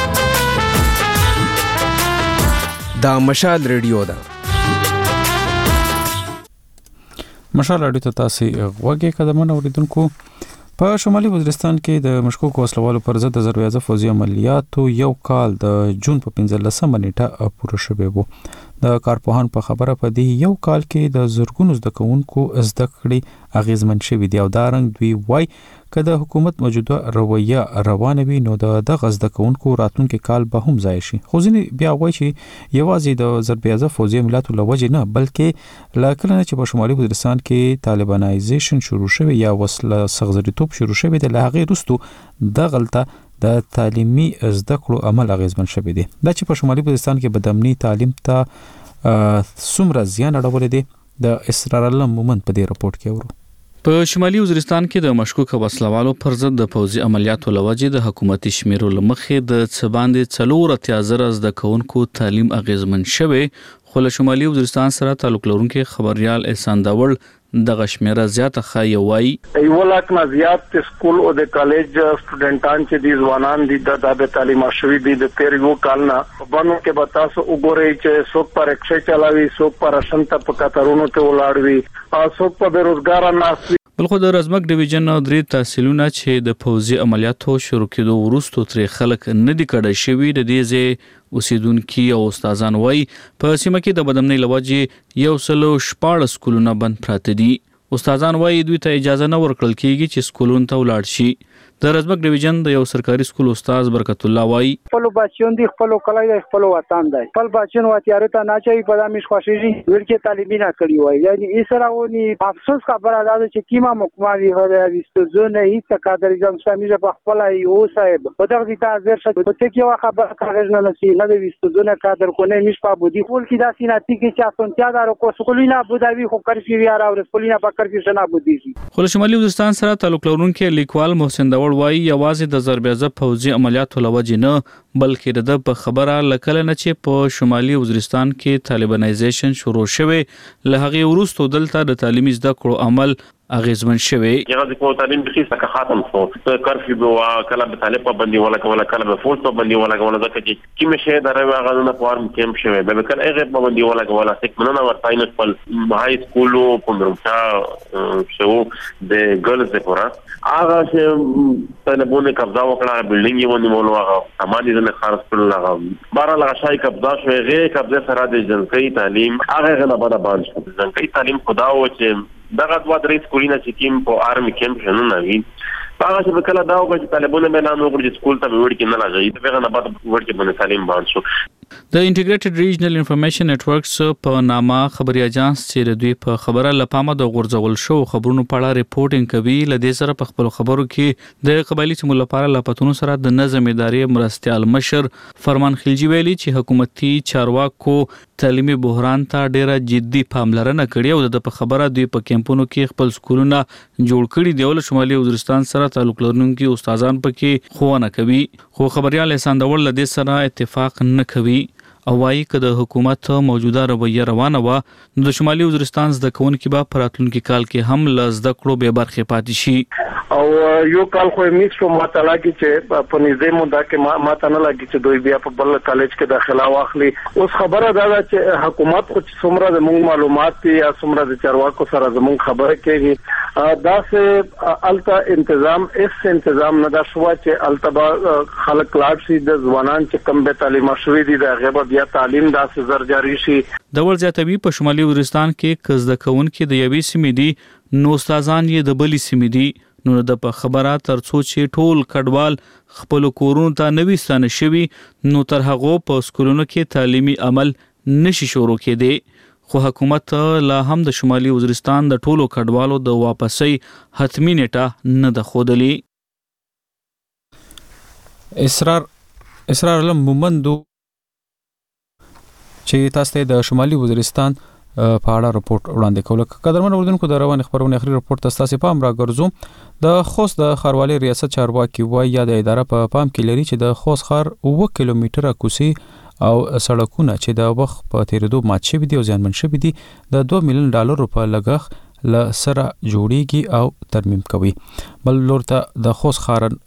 دا مشال ریډیو ده. مشال راډیو ته تاسو غوږی قدمونه اوریدونکو. په شمالي وزیرستان کې د مشکوک وسلوالو پر ضد د زربیازه فوزي عملیاتو یو کال د جون په 15 نیټه پوره شوی وو. د کارپوهان په خبره په دی یو کال کې د زرګونو زده کوونکو زده کړې اغیزمن شوي دي او دا رنګ دوی وای که د حکومت موجوده رویه روانه وي نو د زده کوونکو راتلونکي کال به هم ځای شي. خو ځینې بیا وایي چې یوازې د زربیازه فوزي عملیاتو له وجې نه بلکې له کله چې په شمالي وزیرستان کې طالبانایزیشن شروع شوی یا وسله سغزریتوب شروع شوی د هغې وروسته د غلطه د تعلیمي زده کړو عمل اغیزمن شوی دی. دا چې په شمالي وزیرستان کې بدامني تعلیم ته څومره زیان اړولی دی د اسرار الله مومند په دې رپورټ کې ورو. په شمالي وزیرستان کې د مشکوک وسلوالو پر ضد د پوځي عملیاتو لوجې د حکومتي شمیرو لمخې د څباندې 4,000 زده کوونکو تعلیم اغیزمن شوی خو له شمالي وزیرستان سره تعلق لرونکي خبريال احسان داوړ دغه شمیره زیاته خای وای یو لاک نه زیات سکول او د کالج سټوډنټان چې دي ځوانان دي د تعلیم شوي دي د تیرو کال نه باندې کې بتاسو وګورئ چې څوک پر رکشا چلاوي څوک پر شنت په کترونو ته ولاړوي او څوک په بیروزګار نه. بلخو د رزمک ډیویژن 3 تحصیلونه چې د پوځي عملیاتو شروع کېدو وروسته تر خلک نه دي کډه شوی د دې ځای اوسیدونکو او استادان وای په سیمه کې د بدامنۍ لوجې یو سلو 14 سکولونه بند پراته دي. استادان وای دوی ته اجازه نه ورکړل کیږي چې سکولونو ته ولاړ شي. د رزمک ډیویژن د یو سرکاري سکول استاد برکت الله وای خپل بچیان دي خپل کلای دي خپل وطن دی خپل بچیان وتیاره ته نه چي په دامش خوشيږي ورکه تعلیمي نه کړی وای یعنی ایسراونی افسوس خبره ده چې کیما مکمالي غوړې وستو زونه هیڅ قدر ځم سمې په خپل یو صاحب په دغه ځای ته ورشه په څه کې خبره کاغذ نه نسی نه د وستو زونه قدر کو نه مش په بودی خپل کې داسې نتی کې چې اسونتیا دارو کو سکولینا ابوظبي خو کرفي ویار او سکولینا په کرفي شنه بودی خو شمالي وزیرستان سره تعلق لرونکي لیکوال محسن داوړ وای یوازې د زربیازه پوځي عملیاتو لوجې نه بلکې د په خبره لکله نه چې په شمالي وزیرستان کې طالبانایزیشن شروع شوه له هغه وروسته دلته د تعلیمي زده کړو عمل اغیزمن شوی یغه کو تعلیم به څه ختم شو کرفیو به کله به طالب باندې ولا کوله کله به فورس باندې ولا کوله ځکه چې کیمه شه دروي غاونه فارم کیمپ شوی به کله هغه باندې ولا کوله څه مننه ورتاینه خپل هاي سکول په مرمچا شو د ګرلز لپاره هغه چې طالبونه قبضه وکړه بلډینګ یې ونی مولو هغه سماجی نه خارج کړل هغه بار لا شای قبضه شوی غیر قبضه سره د جنسي تعلیم هغه غنه باندې شو جنسي تعلیم خدا و چې دغه دوه درې سکولونه چې کیم په آرمي کیمپ شنو نوي هغه چې کله دا وګړي طالبونه اعلان وکړ چې سکول ته وړ کې نه راځي دغه نه بعد وړ کې باندې تعلیم باندې شو د انټیګریټډ ریجنل انفارمیشن نتورکس په نامه خبري اژانس چې دوی په خبره لپاره د غورځول شو خبرونو په اړه ریپورټینګ کوي لدې سره په خپل خبرو کې د قبایلی سیمو لپاره لپاتونو سره د نظم ادارې مرستيال مشر فرمان خلجی ویلي چې حکومتي چارواکو تعلیمي بحران ته ډیره جدي پاملرنه کړې او د په خبره دوی په کیمپونو کې خپل سکولونه جوړ کړي دی ول شمالي وزیرستان سره تعلق لرونکي استادان پکې خوونه کوي خو خبريال احساندول لدې سره اتفاق نه کوي او وايي چې د حکومت موجوده رویه روانه و نو د شمالي وزیرستان زده کوونکي به پراتلونکي کال کې هم لزده کړو به برخه پاتې شي او یو کال خو میس په ماته لاګي چې په نږدې موده کې ماته نه لاګي چې دوی بیا په بل کالج کې داخله واخلي اوس خبره دا ده چې حکومت خو څومره د موږ معلومات یا څومره د چارواکو سره زموږ خبره کوي دا سه الته تنظیم نه دا شو چې الته خلک لاړ شي د ځوانان چې کم به تعلیم شوي دي د غیبه بیا تعلیم داسې زر جاری شي د ول زیاتوي په شمالي وزیرستان کې کزده کوونکې د یوې سیمې دي نو استادان یې د بلې سیمې دي نو د په خبره ترڅو چې ټول کډوال خپل کورونو ته نوي ستانه شوي نو تر هغه په سکولونو کې تعلیمي عمل نشي شروع کېدی خو حکومت لا هم د شمالي وزیرستان د ټولو کډوالو د واپسي حتمی نیټه نه د خودلی اسرار علم مومندو چې تاسو د شمالي وزیرستان په اړه رپورت وړاندې کوله قدرمن اوردونکو د روان خبرونه اخري رپورت تاسو په امر راګرځو د خوست د خاروالي ریاست چارواکي وایي یا د اداره په پام کې لري چې د خوست خار 9 کیلومتره کوسي او سړکونه چې د وخت په تیریدو مات شوي دي او زیانمن شوي دي د $2 ملیون په لګښت ل سره جوړیږي او ترمیم کوي بل لورته د خوست خاریان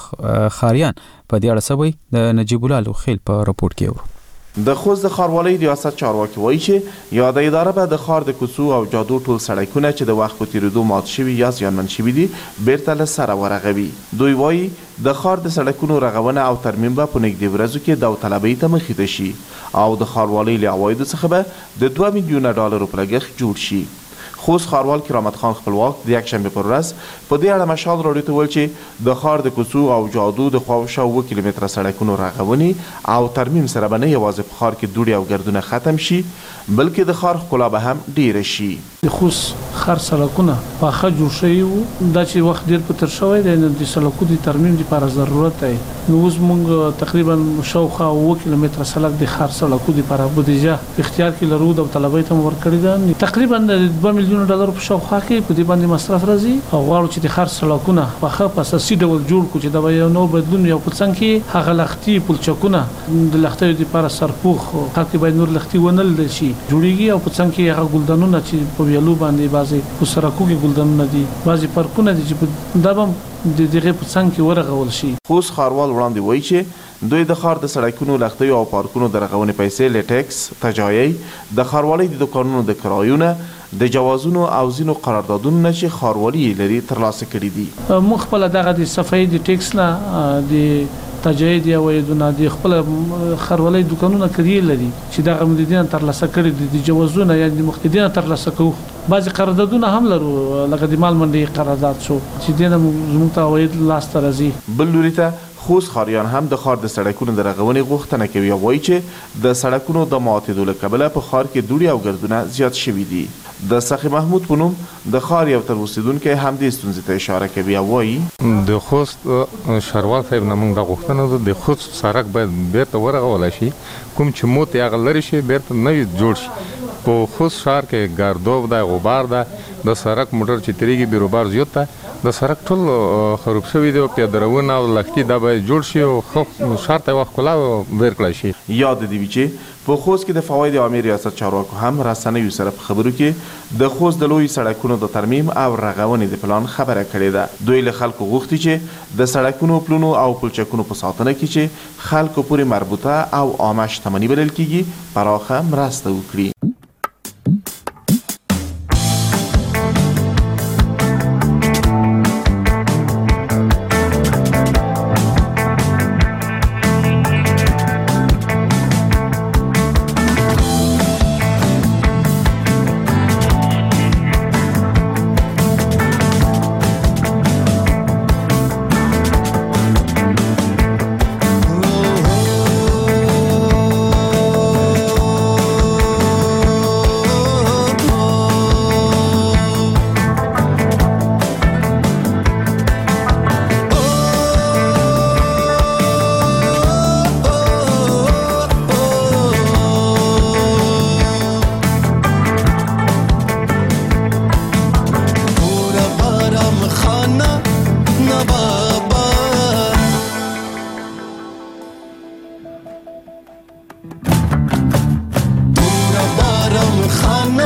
په دې اړه سوي د نجیب الله لوخیل په رپورت کې ورو د خوست د خاروالۍ ریاست چارواکي وایي چې یاده اداره به د خار د کوڅو او جادو ټول سړکونه چې د وخت په تیریدو مات شوي یا زیانمن شوي دي بیرته له سره ورغوي دوی وایي د خار د سړکونو رغونه او ترمیم به په نږدې ورځو کې داوطلبۍ ته مخې شي او د خاروالۍ له عوایدو څخه به د $2 ملیون په لګښت جوړ شي خوست خاروال کرامت خان خپلواک د یکشنبه پر ورځ په دې اړه مشال راډیو ته ویل چې د خار د کوڅو او جادو د خواوشا 9 کیلومتره سړکونو رغونی او ترمیم سره به نه یوازې په خار کې دوړې او ګردونه ختم شي بلکې د خار ښکلا به هم ډیره شي د خوست خار سړکونه پاخه جوړ شوي وو دا چې وخت ډیر په تر شوی دی د سړکونو د ترمیم لپاره ضرورت دی نو اوس موږ تقریبا شاوخوا 9 کیلومتره سړک د خار سړکونو لپاره بودیجه اختیار کې لرو د طلبۍ ته ورکړی ده تقریبا $2 ملیون په شاوخوا کې په دې باندې مصرف راځي او غواړو چې د خار سړکونه پاخه په اساسي ډول جوړ کړو چې دا یو نو بدلون یو په څنګه کې هغه لختي پلچکونه د لختي لپاره سرپوخ خلک باید نور لختي ونل شي جوړیږي او په څنګه کې هغه ګلدانونه چې په ویلو باندې بازي په سرکو کې ګلدانونه دي بازي پارکونه دي چې دا به د دغه په څنګه کې ورغول شي خوست خاروال وړاندې وایي چې دوی د خار د سړکونو لختي او پارکونو د رغونې پیسې لټکس تجایي د خاروالۍ د دکانونو د کرایونه د جوازونو او زینو قراردادونو نشي خاروالي لري ترلاسه کړي دي مخ په دغه د صفای د ټیکس نه د تجاید یا وایدونه د خپل خاروالۍ دکانونه کړي لري چې دغه مدیدین ترلاسه کړي د جوازونه یا د مخددین ترلاسه کوي بعضی قراردادونه هم لرو لکه د مال منډي قرارداد شو چې دینه زموږ ته وایي لاس ته راځي بل لوري ته خوست خاریان هم د خار د سړکونو د رغونې غوښتنه کوي او وایي چې د سړکونو د ماتېدو له کبله په خار کې دوړې او ګردونه زیات شوي دي د سخی محمود په نوم د خار یو تر اوسیدونکی هم دې ستونزې ته اشاره کوي او وایي د خوست شاروال صاحب نه موږ د غوښتنه ده د خوست سړک باید بیرته ورغول شي کوم چې موت یې هغه لرې شي بیرته نوی جوړ شي په خوست ښار کې ګردوب ده غبار ده د سړک موټر چې تیریږي بیروبار زیات ده د سړک ټول خراب شوی دی او پیادهروونه او لختي دا به جوړ شي او ښار ته وخت کلا ورکړی شي یاد دی چې په خوست کې د فواید عامه ریاست چارواکو هم رسنیو سره په خبرو کې د خوست د لوی سړکونو د ترمیم او رغونې د پلان خبره کړې ده دوی له خلکو غوښتي چې د سړکونو پلونو او پلچکونو په ساتنه کې چې خلکو پورې مربوطه او عامه شتمني بلل کېږي پراخه مرسته وکړي خانه